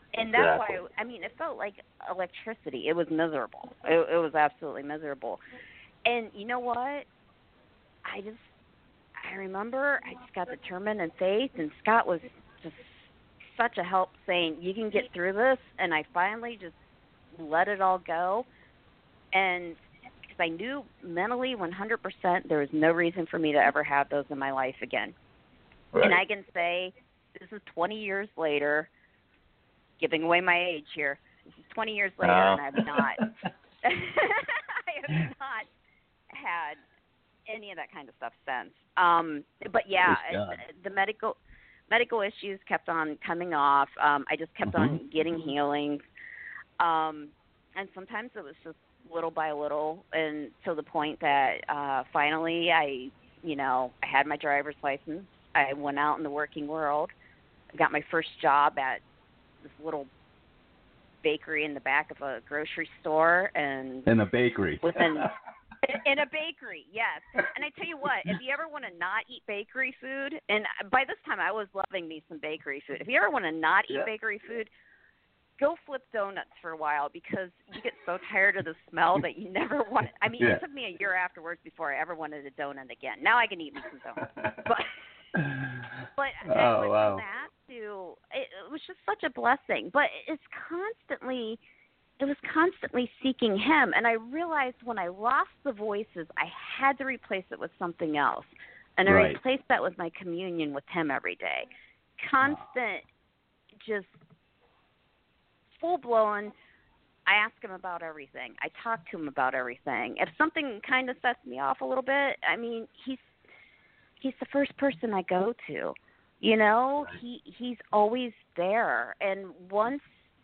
And that's exactly. why, I mean, it felt like electricity. It was miserable. It, it was absolutely miserable. And you know what? I just, I remember I just got determined and faith, and Scott was just such a help saying, you can get through this. And I finally just let it all go. And because I knew mentally one hundred percent there was no reason for me to ever have those in my life again. Right. And I can say, this is twenty years later, giving away my age here. This is twenty years later, uh. and I have not, I have not had any of that kind of stuff since. Um, but yeah, the medical medical issues kept on coming off. Um, I just kept mm-hmm. on getting healing, um, and sometimes it was just little by little, and to the point that uh, finally, I, you know, I had my driver's license. I went out in the working world. I got my first job at this little bakery in the back of a grocery store, and in a bakery. Within in a bakery, yes. And I tell you what, if you ever want to not eat bakery food, and by this time I was loving me some bakery food. If you ever want to not eat yeah. bakery food, go flip donuts for a while, because you get so tired of the smell that you never want. I mean, yeah. it took me a year afterwards before I ever wanted a donut again. Now I can eat me some donuts, but. But oh, I went wow. from that to it, it was just such a blessing. But it's constantly, it was constantly seeking Him, and I realized when I lost the voices, I had to replace it with something else, and I right. replaced that with my communion with Him every day. Constant, just full blown. I ask Him about everything. I talk to Him about everything. If something kind of sets me off a little bit, I mean, He's He's the first person I go to, you know, he, he's always there. And once,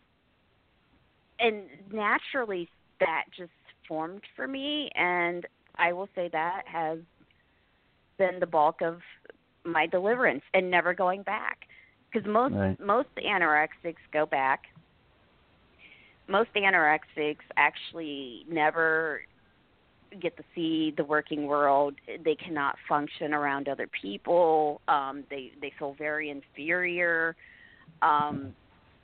and naturally that just formed for me. And I will say that has been the bulk of my deliverance, and never going back. Because most, right. most anorexics go back. Most anorexics actually never get to see the working world. They cannot function around other people. Um, they they feel very inferior. Um,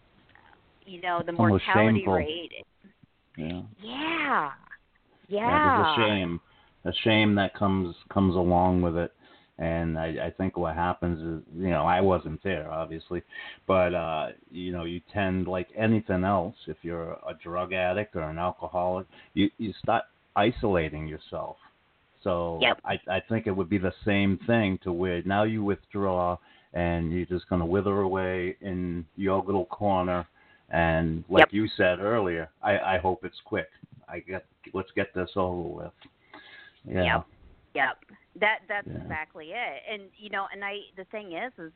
you know, the Almost mortality shameful. rate. Yeah. Yeah. Yeah. Yeah, there's a shame, a shame that comes comes along with it. And I, I think what happens is, you know, I wasn't there, obviously, but, uh, you know, you tend, like anything else, if you're a drug addict or an alcoholic, you, you start isolating yourself. So yep. I, I think it would be the same thing, to where now you withdraw and you're just going to wither away in your little corner. And like yep. you said earlier, I, I hope it's quick. I get, let's get this over with. Yeah. Yep. Yep. That that's yeah. exactly it. And you know, and I the thing is, is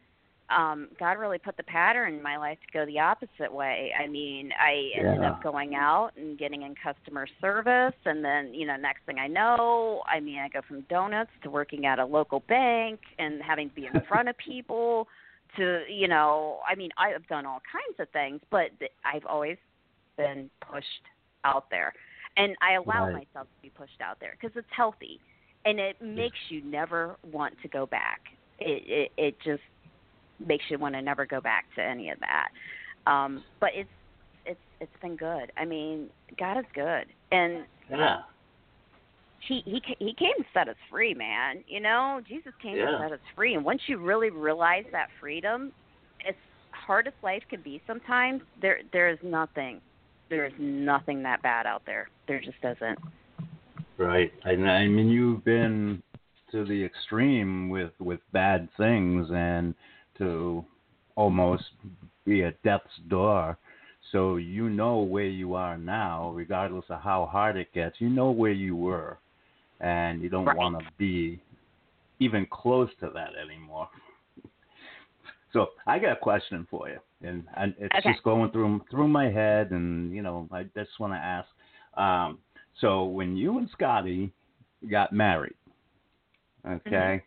um, God really put the pattern in my life to go the opposite way. I mean, I ended yeah. up going out and getting in customer service, and then, you know, next thing I know, I mean, I go from donuts to working at a local bank and having to be in front of people to, you know, I mean, I've done all kinds of things, but I've always been pushed out there. And I allow right. myself to be pushed out there because it's healthy, and it makes you never want to go back. It, it, it just makes you want to never go back to any of that. Um, but it's it's it's been good. I mean, God is good, and yeah. he he he came to set us free, man. You know, Jesus came yeah. to set us free, and once you really realize that freedom, as hard as life can be sometimes, there there is nothing, there is nothing that bad out there. There just isn't. Right. I, I mean, you've been to the extreme with with bad things, and to almost be at death's door. So you know where you are now, regardless of how hard it gets. You know where you were, and you don't right. want to be even close to that anymore. So I got a question for you, and, and it's okay. just going through through my head, and you know, I just want to ask. Um, so when you and Scotty got married, okay. Mm-hmm.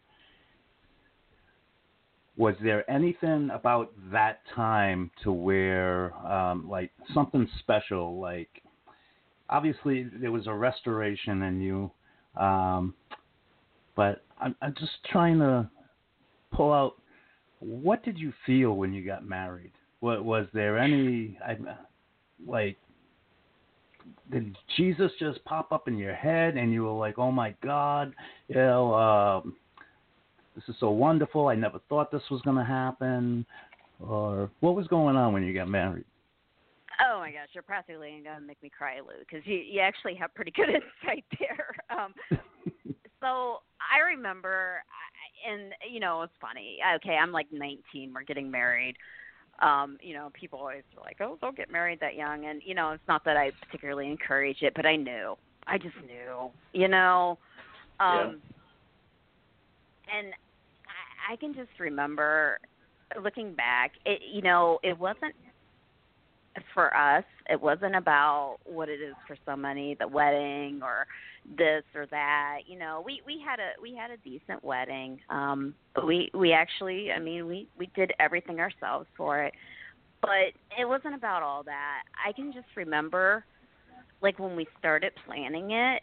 Was there anything about that time to where, um, like, something special, like, obviously there was a restoration in you, um, but I'm, I'm just trying to pull out, what did you feel when you got married? what was there any I, like? Did Jesus just pop up in your head and you were like, oh my God, you know, um, this is so wonderful. I never thought this was going to happen. Or what was going on when you got married? Oh my gosh, you're practically going to make me cry, Lou, because you, you actually have pretty good insight there. Um, so I remember, and you know, it's funny. Okay, I'm like nineteen. We're getting married. Um, you know, people always are like, oh, don't get married that young. And, you know, it's not that I particularly encourage it, but I knew. I just knew, you know. Um, yeah. And I, I can just remember looking back, it, you know, it wasn't for us. It wasn't about what it is for somebody, the wedding or this or that. You know, we, we had a we had a decent wedding. Um, we we actually, I mean, we, we did everything ourselves for it. But it wasn't about all that. I can just remember, like, when we started planning it,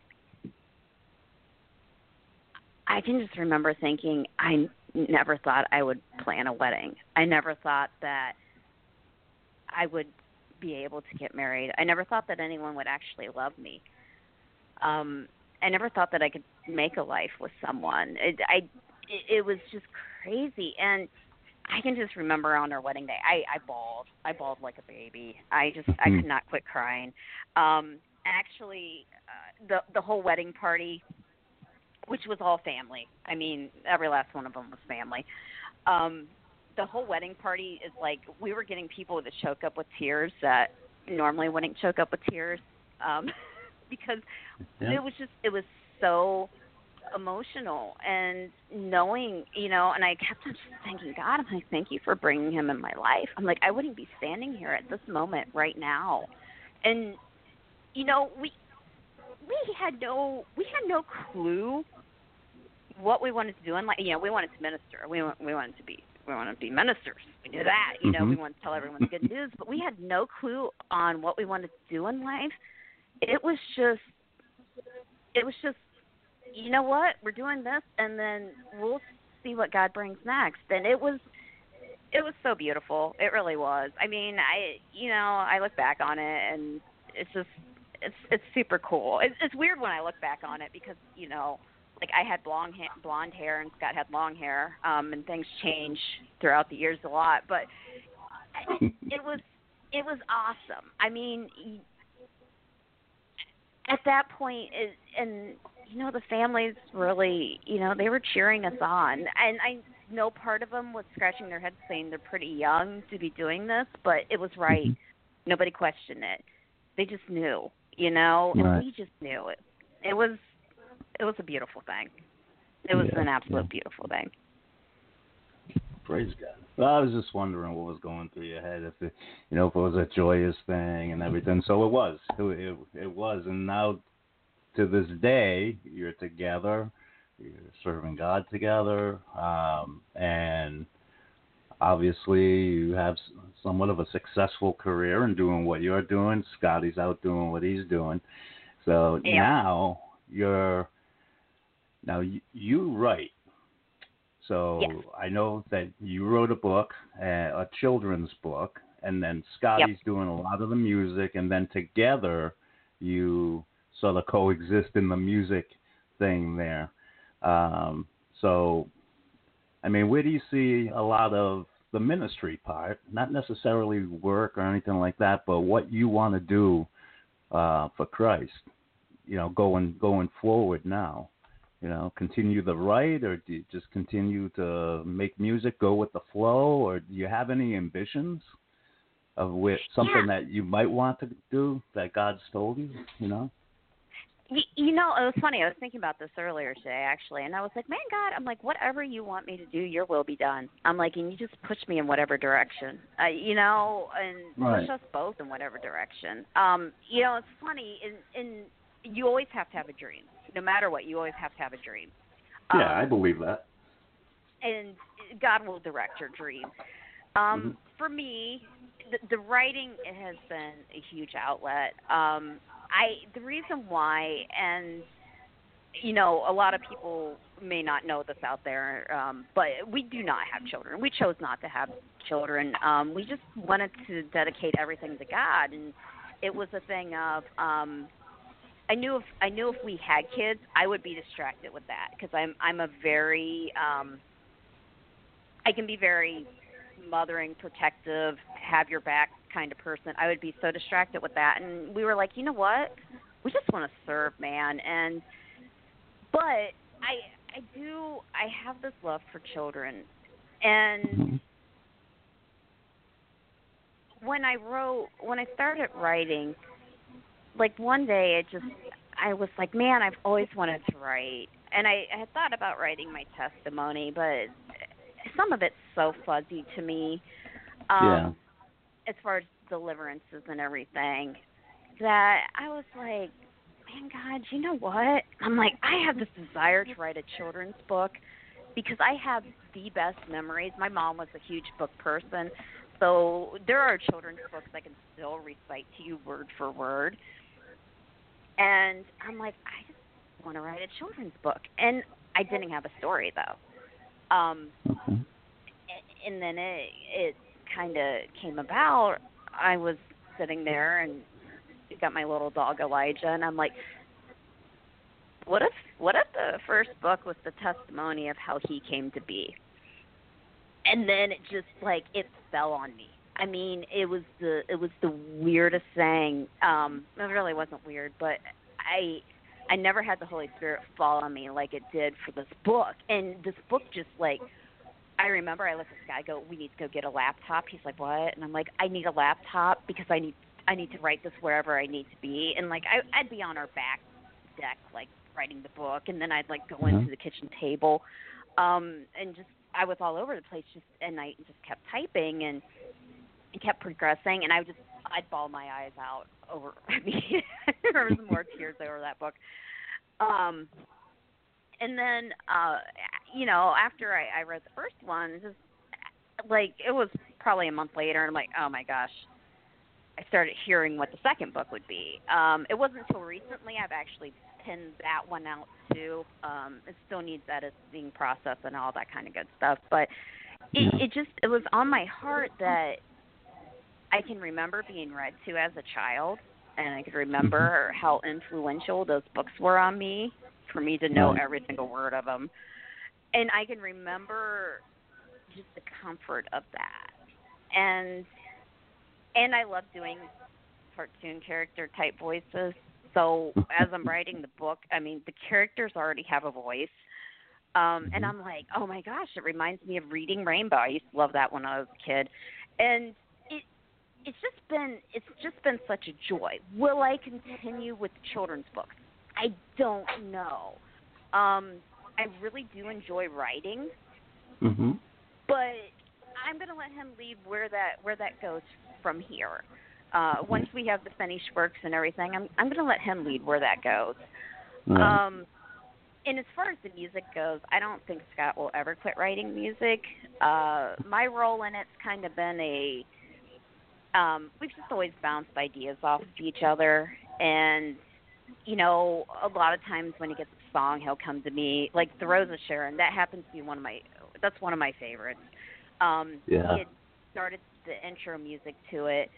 I can just remember thinking, I never thought I would plan a wedding. I never thought that I would be able to get married. I never thought that anyone would actually love me. Um, I never thought that I could make a life with someone. It, I, it, it was just crazy. And I can just remember on our wedding day, I, I bawled. I bawled like a baby. I just, I could not quit crying. Um, actually, uh, the the whole wedding party, which was all family. I mean, every last one of them was family. Um, the whole wedding party is like, we were getting people to choke up with tears that normally wouldn't choke up with tears. Um, because yeah. it was just, it was so emotional, and knowing, you know, and I kept just thinking, God, I'm like, thank you for bringing him in my life. I'm like, I wouldn't be standing here at this moment right now. And, you know, we, we had no, we had no clue what we wanted to do in life. You know, we wanted to minister. We we wanted to be, we wanted to be ministers. We knew that, you know, mm-hmm. we wanted to tell everyone the good news, but we had no clue on what we wanted to do in life. It was just, it was just, you know what, we're doing this, and then we'll see what God brings next. And it was, it was so beautiful. It really was. I mean, I, you know, I look back on it, and it's just, it's, it's super cool. It's, it's weird when I look back on it because, you know, like I had blonde hair, blonde hair, and Scott had long hair, um, and things change throughout the years a lot. But it was, it was awesome. I mean, at that point, it, and you know, the families really, you know, they were cheering us on. And I know part of them was scratching their heads saying they're pretty young to be doing this, but it was right. Mm-hmm. Nobody questioned it. They just knew, you know, and right. we just knew it. It was, it was a beautiful thing. It was yeah, an absolute yeah. beautiful thing. Praise God. Well, I was just wondering what was going through your head, if it, you know, if it was a joyous thing and everything. So it was. It, it, it was. And now, to this day, you're together. You're serving God together. Um, and obviously, you have somewhat of a successful career in doing what you're doing. Scotty's out doing what he's doing. So yeah. now, you're, now you, you write. So yes. I know that you wrote a book, uh, a children's book, and then Scotty's yep. doing a lot of the music, and then together you sort of coexist in the music thing there. Um, so, I mean, where do you see a lot of the ministry part, not necessarily work or anything like that, but what you want to do uh, for Christ, you know, going going forward now? You know, continue the write, or do you just continue to make music, go with the flow, or do you have any ambitions of with something yeah. that you might want to do that God's told you, you know? You, you know, it was funny. I was thinking about this earlier today, actually, and I was like, man, God, I'm like, whatever you want me to do, your will be done. I'm like, and you just push me in whatever direction, uh, you know, and right. push us both in whatever direction. Um, you know, it's funny, and, and you always have to have a dream. No matter what, you always have to have a dream. Yeah, um, I believe that. And God will direct your dream. Um, mm-hmm. For me, the, the writing has been a huge outlet. Um, I the reason why, and you know, a lot of people may not know this out there, um, but we do not have children. We chose not to have children. Um, we just wanted to dedicate everything to God, and it was a thing of um, I knew if I knew if we had kids, I would be distracted with that because I'm I'm a very um, I can be very mothering, protective, have your back kind of person. I would be so distracted with that, and we were like, you know what? We just want to serve, man, and but I I do I have this love for children, and Mhm. when I wrote when I started writing, like one day it just I was like, man, I've always wanted to write, and I, I had thought about writing my testimony, but some of it's so fuzzy to me, um, Yeah. as far as deliverances and everything, that I was like, man, God, you know what? I'm like, I have this desire to write a children's book because I have the best memories. My mom was a huge book person, so there are children's books I can still recite to you word for word. And I'm like, I just want to write a children's book. And I didn't have a story, though. Um, Okay. and then it, it kind of came about. I was sitting there and got my little dog Elijah, and I'm like, what if what if the first book was the testimony of how he came to be? And then it just like it fell on me. I mean, it was the it was the weirdest thing. Um, it really wasn't weird, but I I never had the Holy Spirit fall on me like it did for this book. And this book just like I remember I looked at this guy, I go, we need to go get a laptop. He's like, what? And I'm like, I need a laptop because I need I need to write this wherever I need to be. And like I, I'd be on our back deck, like writing the book, and then I'd like go Mhm. into the kitchen table, um, and just I was all over the place, just and I just kept typing and, and kept progressing, and I would just I'd bawl my eyes out over. I mean, there was more tears over that book. Um, and then uh, you know, after I, I read the first one, just like it was probably a month later, and I'm like, oh my gosh. I started hearing what the second book would be. Um, it wasn't until recently I've actually pinned that one out too. Um, it still needs editing process and all that kind of good stuff. But it, it just it was on my heart that I can remember being read to as a child, and I could remember how influential those books were on me for me to know Right. every single word of them. And I can remember just the comfort of that. And And I love doing cartoon character type voices. So as I'm writing the book, I mean, the characters already have a voice. Um, and I'm like, oh my gosh, it reminds me of Reading Rainbow. I used to love that when I was a kid. And it it's just been it's just been such a joy. Will I continue with children's books? I don't know. Um, I really do enjoy writing, Mm-hmm. but I'm going to let him lead where that where that goes from here. Uh, once we have the finished works and everything, I'm I'm going to let him lead where that goes. Right. Um, and as far as the music goes, I don't think Scott will ever quit writing music. Uh, my role in it's kind of been a um, we've just always bounced ideas off of each other, and you know, a lot of times when he gets a song, he'll come to me. Like The Rose of Sharon, that happens to be one of my that's one of my favorites. Um, Yeah. He had started the intro music to it,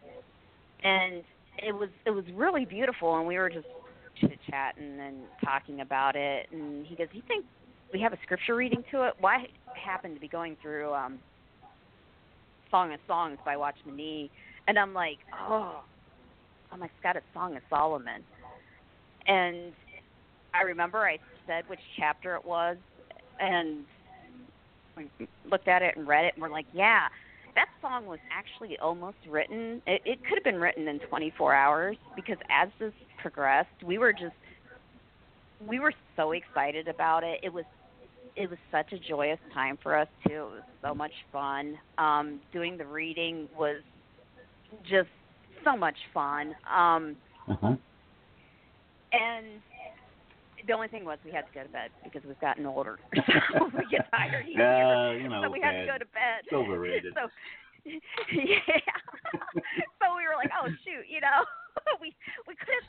and it was it was really beautiful. And we were just chit chatting and talking about it. And he goes, "You think we have a scripture reading to it?" Well, I happened to be going through um, Song of Songs by Watchman Nee, and I'm like, "Oh, I'm like, it's got a Song of Solomon." And I remember I said which chapter it was, and we looked at it and read it, and we're like, yeah, that song was actually almost written. It, it could have been written in twenty-four hours because as this progressed, we were just, we were so excited about it. It was, it was such a joyous time for us too. It was so much fun. Um, doing the reading was just so much fun. Um, Uh-huh. and the only thing was we had to go to bed because we've gotten older. So we get tired easier. Yeah, you know, so we had to bed. go to bed. It's overrated. So, yeah. So we were like, oh, shoot, you know, we we could have finished this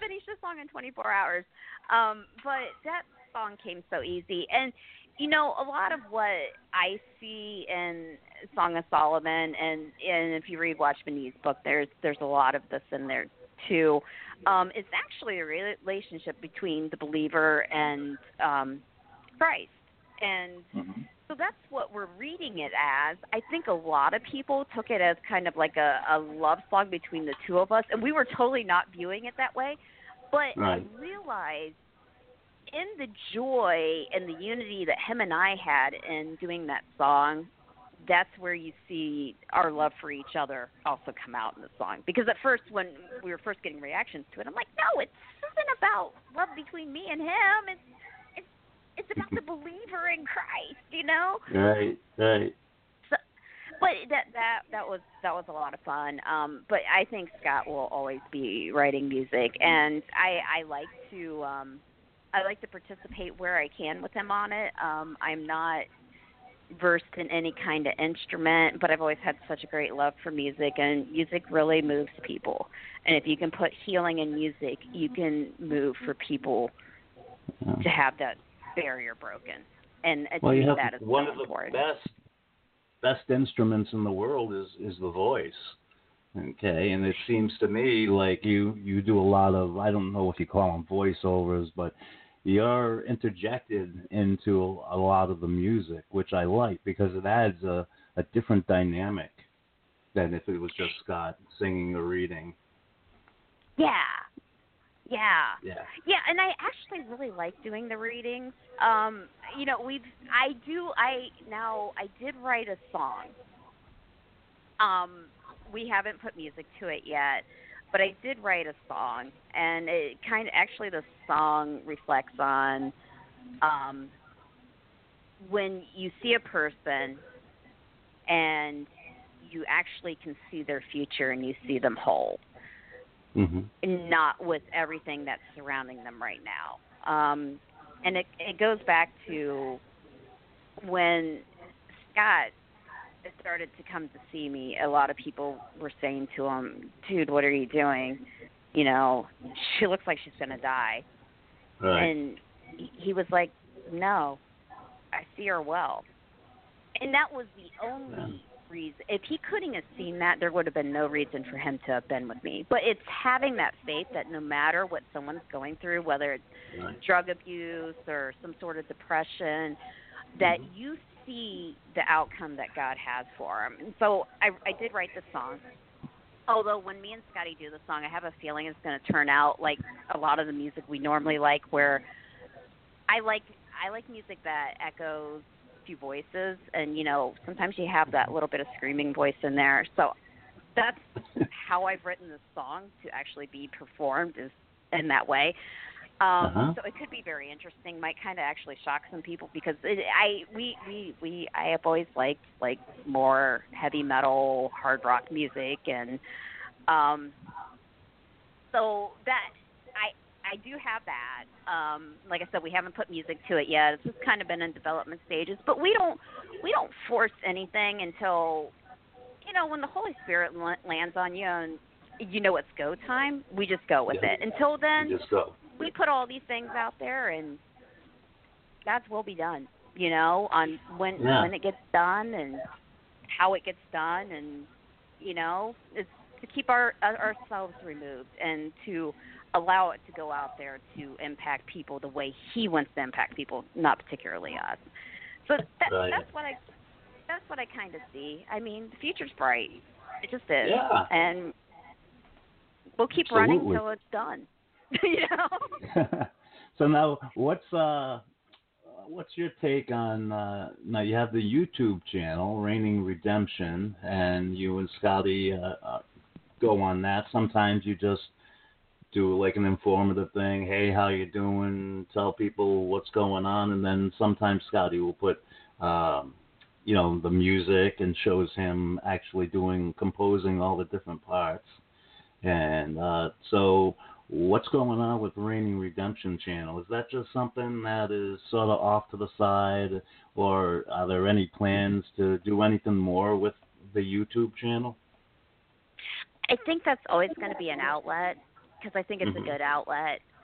song in twenty-four hours. Um, but that song came so easy. And, you know, a lot of what I see in Song of Solomon, and, and if you read Watchman Nee's book, there's there's a lot of this in there too. Um, it's actually a relationship between the believer and um, Christ. And mm-hmm. so that's what we're reading it as. I think a lot of people took it as kind of like a, a love song between the two of us, and we were totally not viewing it that way. But right. I realized in the joy and the unity that him and I had in doing that song, that's where you see our love for each other also come out in the song. Because at first, when we were first getting reactions to it, I'm like, no, it isn't about love between me and him. It's it's it's about the believer in Christ, you know? Right, right. So, but that that that was that was a lot of fun. Um, but I think Scott will always be writing music, and I I like to um, I like to participate where I can with him on it. Um, I'm not versed in any kind of instrument, but I've always had such a great love for music, and music really moves people. And if you can put healing in music, you can move for people yeah. to have that barrier broken. And I well, think you have that is one so of the important. best best instruments in the world is, is the voice. Okay, and it seems to me like you, you do a lot of, I don't know if you call them voiceovers, but you're interjected into a lot of the music, which I like because it adds a, a different dynamic than if it was just Scott singing or reading. Yeah. Yeah. Yeah. Yeah, and I actually really like doing the readings. Um, you know, we've I do I now I did write a song. Um, we haven't put music to it yet. But I did write a song, and it kind of actually the song reflects on um, when you see a person and you actually can see their future and you see them whole, mm-hmm. and not with everything that's surrounding them right now. Um, and it, it goes back to when Scott started to come to see me, a lot of people were saying to him, dude, what are you doing? You know, she looks like she's going to die. Right. And he was like, no, I see her well. And that was the only yeah. reason. If he couldn't have seen that, there would have been no reason for him to have been with me. But it's having that faith that no matter what someone's going through, whether it's right. drug abuse or some sort of depression, that mm-hmm. you see the outcome that God has for him. And so I, I did write the song. Although when me and Scotty do the song, I have a feeling it's going to turn out like a lot of the music we normally like, where I like I like music that echoes a few voices, and you know sometimes you have that little bit of screaming voice in there. So that's how I've written this song to actually be performed is in that way. Um, uh-huh. So it could be very interesting. Might kind of actually shock some people because it, I we, we we I have always liked like more heavy metal, hard rock music, and um, so that I I do have that. Um, like I said, we haven't put music to it yet. It's just kind of been in development stages, but we don't we don't force anything until you know when the Holy Spirit lands on you and you know it's go time. We just go with yeah. it. Until then, you just go. We put all these things out there, and God's will be done. You know, on when yeah. when it gets done and how it gets done, and you know, it's to keep our ourselves removed and to allow it to go out there to impact people the way He wants to impact people, not particularly us. So that, right. that's what I that's what I kind of see. I mean, the future's bright. It just is, yeah. and we'll keep Absolutely. running till it's done. You know? So now, what's uh, what's your take on? Uh, now you have the YouTube channel, Reigning Redemption, and you and Scotty uh, uh, go on that. Sometimes you just do like an informative thing. Hey, how you doing? Tell people what's going on, and then sometimes Scotty will put, um, you know, the music and shows him actually doing composing all the different parts, and uh, so. What's going on with Reigning Redemption channel? Is that just something that is sort of off to the side, or are there any plans to do anything more with the YouTube channel? I think that's always going to be an outlet because I think it's mm-hmm. a good outlet.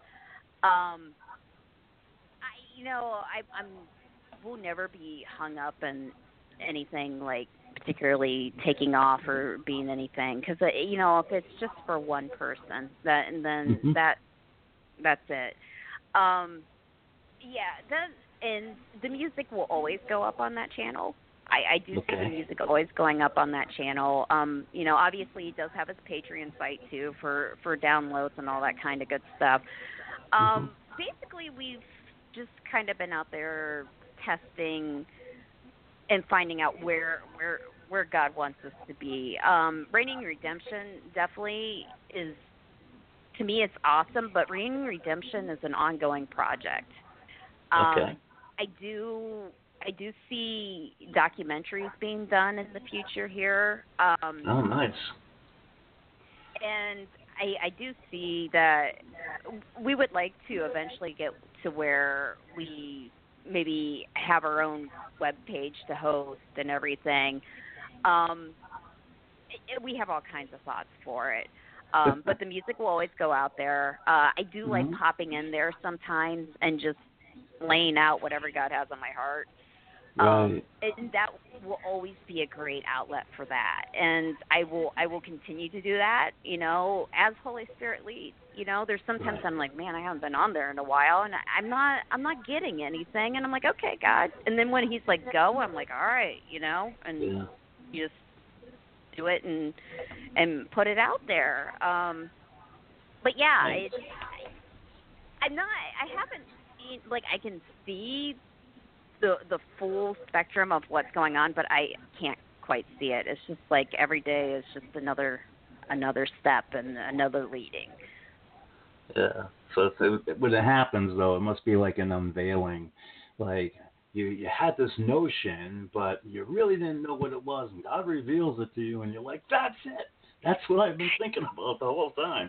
Um, I, you know, I, I'm will never be hung up in anything like particularly taking off or being anything because you know if it's just for one person that and then mm-hmm. that that's it. Um, yeah, that and the music will always go up on that channel. I, I do okay. see the music always going up on that channel. Um, you know, obviously he does have his Patreon site too for, for downloads and all that kind of good stuff. Um, mm-hmm. Basically, we've just kind of been out there testing and finding out where where where God wants us to be. Um, Reigning Redemption definitely is, to me, it's awesome, but Reigning Redemption is an ongoing project. Um, okay. I do I do see documentaries being done in the future here. Um, oh, nice. And I, I do see that we would like to eventually get to where we maybe have our own web page to host and everything. Um, it, we have all kinds of thoughts for it. Um, but the music will always go out there. Uh, I do mm-hmm. like popping in there sometimes and just laying out whatever God has on my heart. Right. Um, and that will always be a great outlet for that. And I will I will continue to do that, you know, as Holy Spirit leads. You know, there's sometimes right. I'm like, man, I haven't been on there in a while and I'm not I'm not getting anything and I'm like, okay, God. And then when he's like, go, I'm like, all right, you know, and yeah. you just do it and and put it out there. Um, but yeah, nice. it's, I'm not I haven't seen like I can see the the full spectrum of what's going on, but I can't quite see it. It's just like every day is just another another step and another leading. Yeah. So it's, it, when it happens, though, it must be like an unveiling. Like you, you had this notion, but you really didn't know what it was, and God reveals it to you, and you're like, "That's it. That's what I've been thinking about the whole time."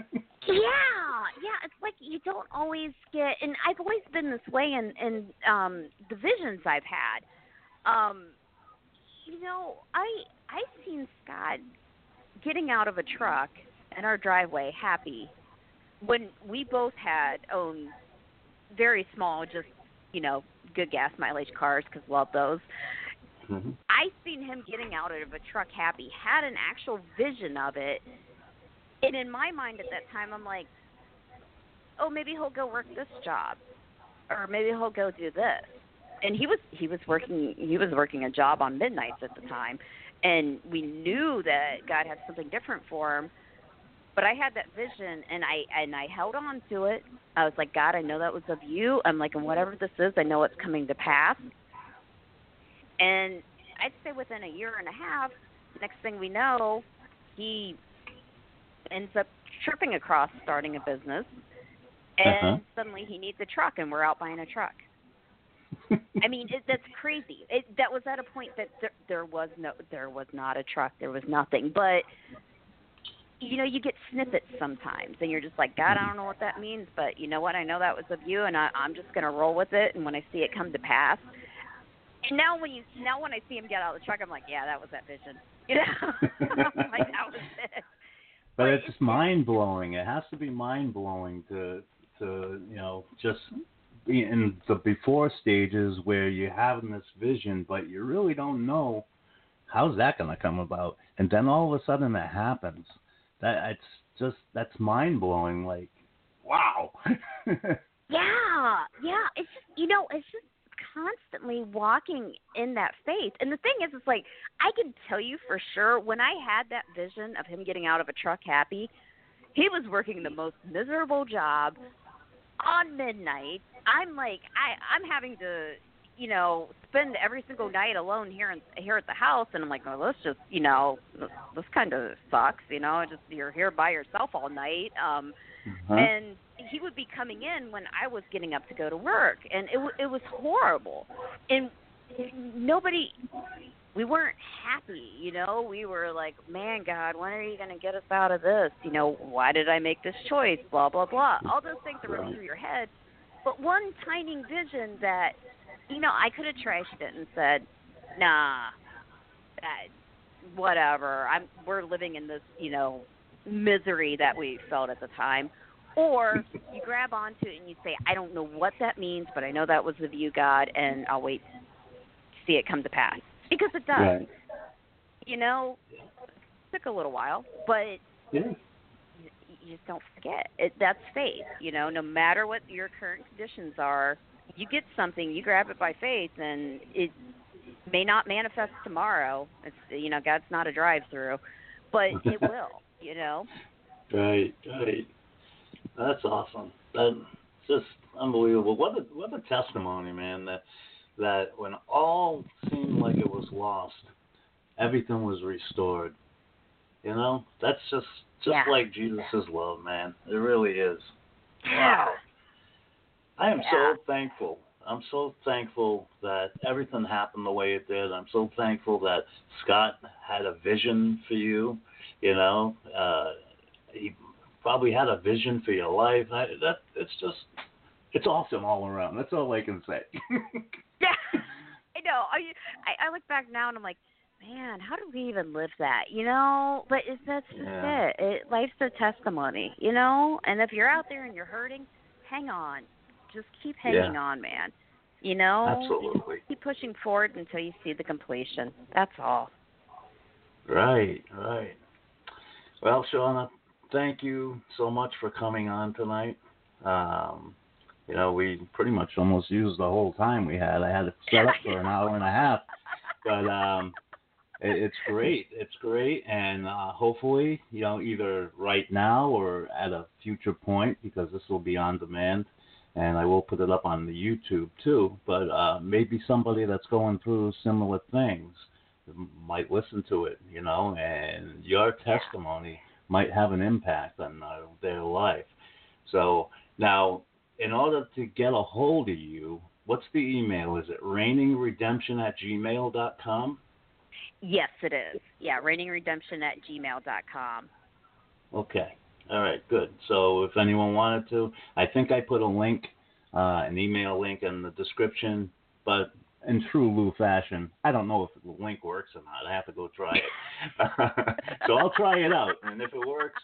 Yeah, yeah. It's like you don't always get, and I've always been this way in, in um, the visions I've had. Um, you know, I I've seen Scott getting out of a truck in our driveway, happy, when we both had owned very small, just you know, good gas mileage cars because love those. Mm-hmm. I seen him getting out of a truck happy, had an actual vision of it. And in my mind at that time, I'm like, oh, maybe he'll go work this job, or maybe he'll go do this. And he was he was working he was working a job on midnights at the time, and we knew that God had something different for him. But I had that vision, and I and I held on to it. I was like, God, I know that was of you. I'm like, and whatever this is, I know it's coming to pass. And I'd say within a year and a half, next thing we know, he ends up tripping across starting a business, and uh-huh. suddenly he needs a truck, and we're out buying a truck. I mean, it, that's crazy. It, that was at a point that there, there was no, there was not a truck, there was nothing. But you know, you get snippets sometimes, and you're just like, God, I don't know what that means, but you know what? I know that was of you, and I, I'm just gonna roll with it. And when I see it come to pass, and now when you now when I see him get out of the truck, I'm like, yeah, that was that vision. You know, I'm like that was it. But it's just mind blowing. It has to be mind blowing to to you know just be in the before stages where you're having this vision, but you really don't know how's that going to come about, and then all of a sudden it happens. That it's just that's mind blowing. Like, wow. yeah, yeah. It's just you know it's just constantly walking in that faith. And the thing is, it's like, I can tell you for sure, when I had that vision of him getting out of a truck happy, he was working the most miserable job on midnight. I'm like, I, I'm having to, you know, spend every single night alone here in, here at the house. And I'm like, well, this just, you know, this, this kind of sucks, you know, just you're here by yourself all night. Um, uh-huh. And he would be coming in when I was getting up to go to work, and it it was horrible. And nobody, we weren't happy, you know. We were like, man, God, when are you going to get us out of this? You know, why did I make this choice? Blah, blah, blah. All those things are running through your head. But one tiny vision that, you know, I could have trashed it and said, nah, that, whatever. I'm we're living in this, you know, misery that we felt at the time. Or you grab onto it and you say, I don't know what that means, but I know that was with you, God, and I'll wait to see it come to pass. Because it does. Right. You know, it took a little while, but Yeah. you, you just don't forget. It, that's faith. You know, no matter what your current conditions are, you get something, you grab it by faith, and it may not manifest tomorrow. It's, you know, God's not a drive-through, but it will, you know. Right, right. That's awesome. That's just unbelievable. What a what a testimony, man. That that when all seemed like it was lost, everything was restored. You know, that's just just Yeah. like Jesus' love, man. It really is. Yeah. Wow. I am Yeah. so thankful. I'm so thankful that everything happened the way it did. I'm so thankful that Scott had a vision for you. You know, uh, he probably had a vision for your life. I, that it's just, it's awesome all around. That's all I can say. Yeah, I know. I, I I look back now and I'm like, man, how did we even live that? You know, but it's, that's just Yeah. it. it. Life's a testimony, you know. And if you're out there and you're hurting, hang on. Just keep hanging Yeah. on, man. You know, Absolutely. keep pushing forward until you see the completion. That's all. Right, right. Well, Shauna, thank you so much for coming on tonight. Um, you know, we pretty much almost used the whole time we had. I had it set up for an hour and a half, but um, it, it's great. It's great, and uh, hopefully, you know, either right now or at a future point, because this will be on demand, and I will put it up on the YouTube too. But uh, maybe somebody that's going through similar things might listen to it, you know, and your testimony might have an impact on uh, their life. So now, in order to get a hold of you, what's the email? Is it raining redemption at gmail dot com? Yes, it is. Yeah, raining redemption at gmail dot com. Okay. All right, good. So if anyone wanted to, I think I put a link, uh, an email link in the description, but in true Lou fashion, I don't know if the link works or not. I have to go try it. So I'll try it out, and if it works,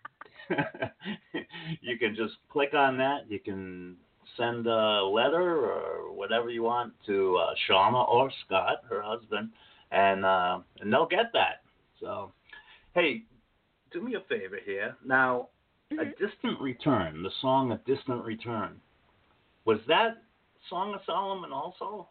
you can just click on that. You can send a letter or whatever you want to uh, Shauna or Scott, her husband, and uh, and they'll get that. So, hey, do me a favor here. Now, Mm-hmm. A Distant Return, the song A Distant Return, was that Song of Solomon also?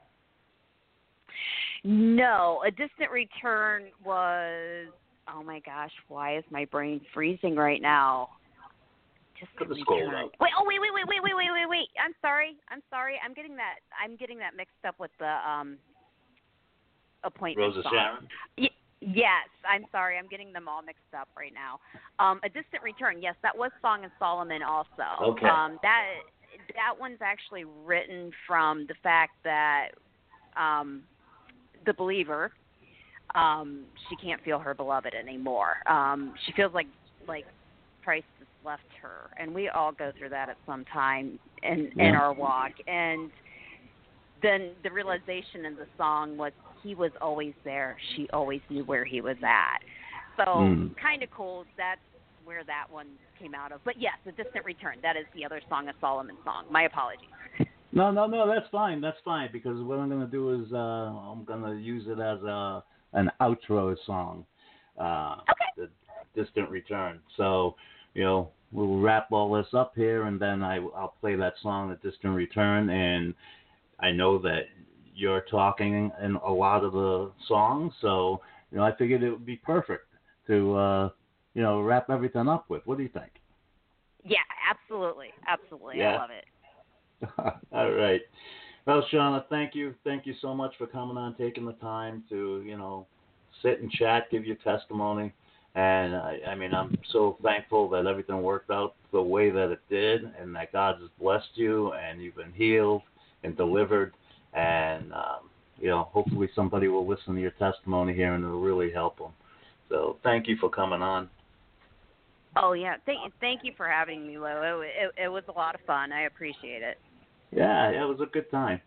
No, A Distant Return was, oh my gosh, why is my brain freezing right now? Put Distant the skull Return. out. Wait, oh wait, wait, wait, wait, wait, wait, wait, wait. I'm sorry. I'm sorry. I'm getting that I'm getting that mixed up with the um appointment Rosa song. Sharon? Y- yes, I'm sorry. I'm getting them all mixed up right now. Um, A Distant Return. Yes, that was Song of Solomon also. Okay. Um, that that one's actually written from the fact that um, the believer, um, she can't feel her beloved anymore. Um, she feels like like Christ has left her, and we all go through that at some time in in Yeah. our walk. And then the realization in the song was he was always there. She always knew where he was at. So Mm. kind of cool. That's where that one came out of. But yes, The Distant Return. That is the other Song of Solomon song. My apologies. No, no, no, that's fine. That's fine, because what I'm going to do is uh, I'm going to use it as a an outro song. Uh, Okay. The Distant Return. So, you know, we'll wrap all this up here, and then I, I'll play that song, The Distant Return, and I know that you're talking in a lot of the songs, so, you know, I figured it would be perfect to, uh, you know, wrap everything up with. What do you think? Yeah, absolutely. Absolutely. Yeah. I love it. All right. Well, Shauna, thank you. Thank you so much for coming on, taking the time to, you know, sit and chat, give your testimony. And, I, I mean, I'm so thankful that everything worked out the way that it did, and that God has blessed you, and you've been healed and delivered. And, um, you know, hopefully somebody will listen to your testimony here, and it'll really help them. So thank you for coming on. Oh, yeah. Thank, thank you for having me, Lou. It, it, it was a lot of fun. I appreciate it. Yeah, it was a good time.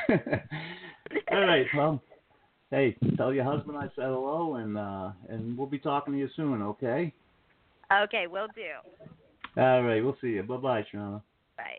All right, well, hey, tell your husband I said hello, and uh, and we'll be talking to you soon, okay? Okay, will do. All right, we'll see you. Bye-bye, Shauna. Bye.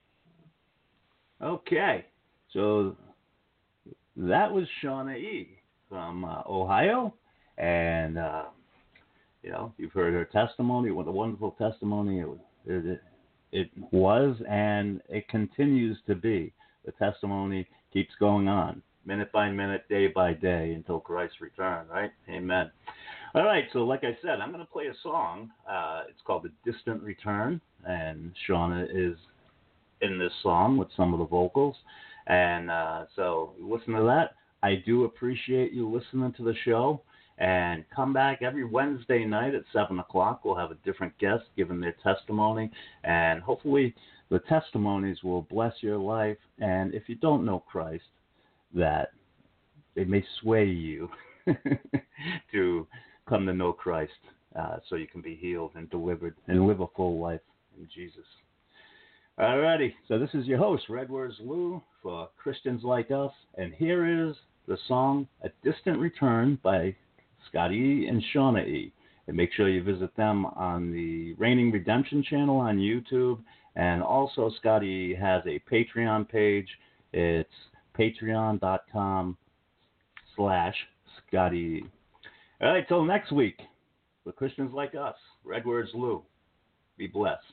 Okay, so that was Shauna E. from uh, Ohio, and uh, you know, you've heard her testimony. What a wonderful testimony it, it, it was, and it continues to be. The testimony keeps going on, minute by minute, day by day, until Christ's return, right? Amen. All right, so like I said, I'm going to play a song. Uh, it's called The Distant Return, and Shauna is in this song with some of the vocals. And uh, so listen to that. I do appreciate you listening to the show. And come back every Wednesday night at seven o'clock. We'll have a different guest giving their testimony. And hopefully the testimonies will bless your life. And if you don't know Christ, that it may sway you to come to know Christ uh, so you can be healed and delivered and live a full life in Jesus. Alrighty, so this is your host, Redwords Lou, for Christians Like Us. And here is the song A Distant Return by Scotty E. and Shauna E. And make sure you visit them on the Reigning Redemption channel on YouTube. And also Scotty E. has a Patreon page. It's patreon.com slash Scotty E. All right, till next week, for Christians Like Us, Redwords Lou. Be blessed.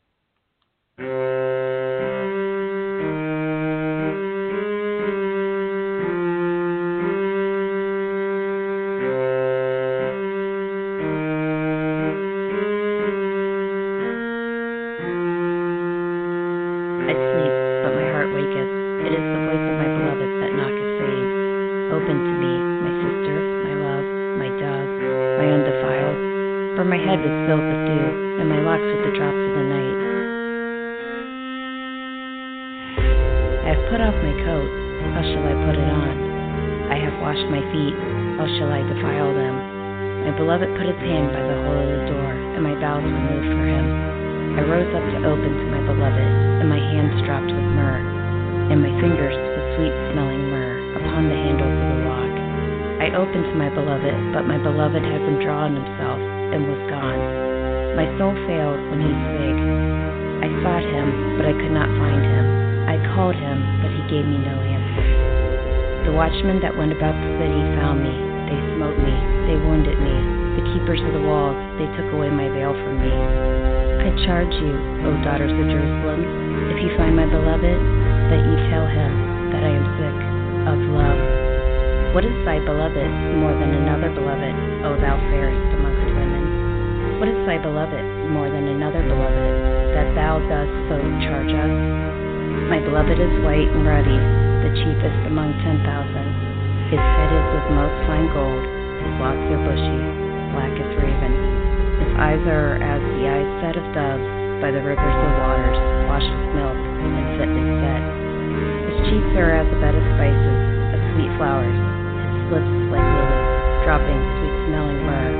That went about the city found me. They smote me. They wounded me. The keepers of the walls, they took away my veil from me. I charge you, O daughters of Jerusalem, if you find my beloved, that you tell him that I am sick of love. What is thy beloved more than another beloved, O thou fairest amongst women? What is thy beloved more than another beloved, that thou dost so charge us? My beloved is white and ruddy, the chiefest among ten thousand. His head is of most fine gold, his locks are bushy, black as raven. His eyes are as the eyes set of doves by the rivers of waters, washed with milk and fitly set. His cheeks are as a bed of spices, of sweet flowers, his lips like lilies, dropping sweet-smelling myrrh.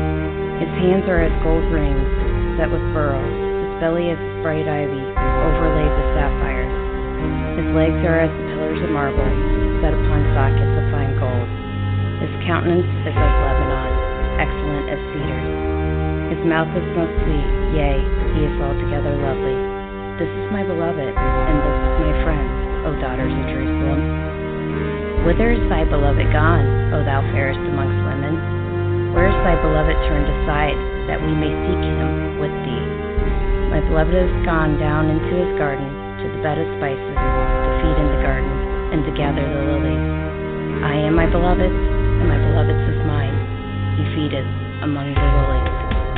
His hands are as gold rings, set with beryl, his belly is as bright ivy, overlaid with sapphires. His legs are as the pillars of marble, set upon sockets of fine gold. His countenance is as Lebanon, excellent as cedars. His mouth is most sweet, yea, he is altogether lovely. This is my beloved, and this is my friend, O daughters of Jerusalem. Whither is thy beloved gone, O thou fairest amongst women? Where is thy beloved turned aside, that we may seek him with thee? My beloved is gone down into his garden, to the bed of spices, to feed in the garden, and to gather the lilies. I am my beloved's, and my beloved's is mine. He feedeth among the lilies.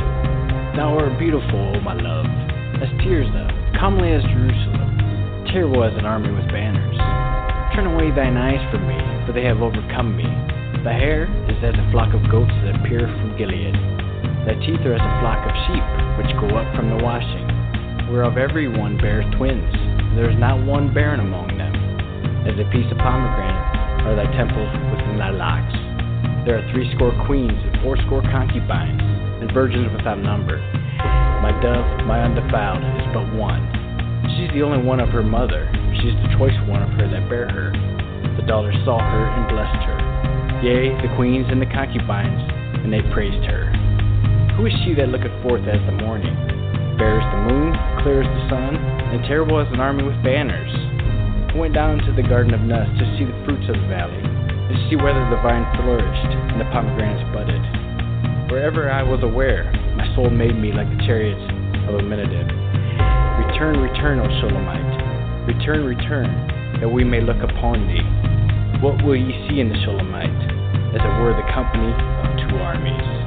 Thou art beautiful, O my love, as Tirzah, comely as Jerusalem. Terrible as an army with banners. Turn away thine eyes from me, for they have overcome me. Thy hair is as a flock of goats that appear from Gilead. Thy teeth are as a flock of sheep, which go up from the washing, whereof every one bears twins. There is not one barren among them. As a piece of pomegranate are thy temples within thy locks. There are threescore queens and fourscore concubines, and virgins without number. My dove, my undefiled, is but one. She is the only one of her mother. She is the choice one of her that bare her. The daughters saw her and blessed her. Yea, the queens and the concubines, and they praised her. Who is she that looketh forth as the morning? fair as the moon, clear as the sun, and terrible as an army with banners. I went down to the garden of Nus to see the fruits of the valley, to see whether the vine flourished and the pomegranates budded. Wherever I was aware, my soul made me like the chariots of Aminadab. Return, return, O Shulamite. Return, return, that we may look upon thee. What will ye see in the Shulamite, as it were the company of two armies?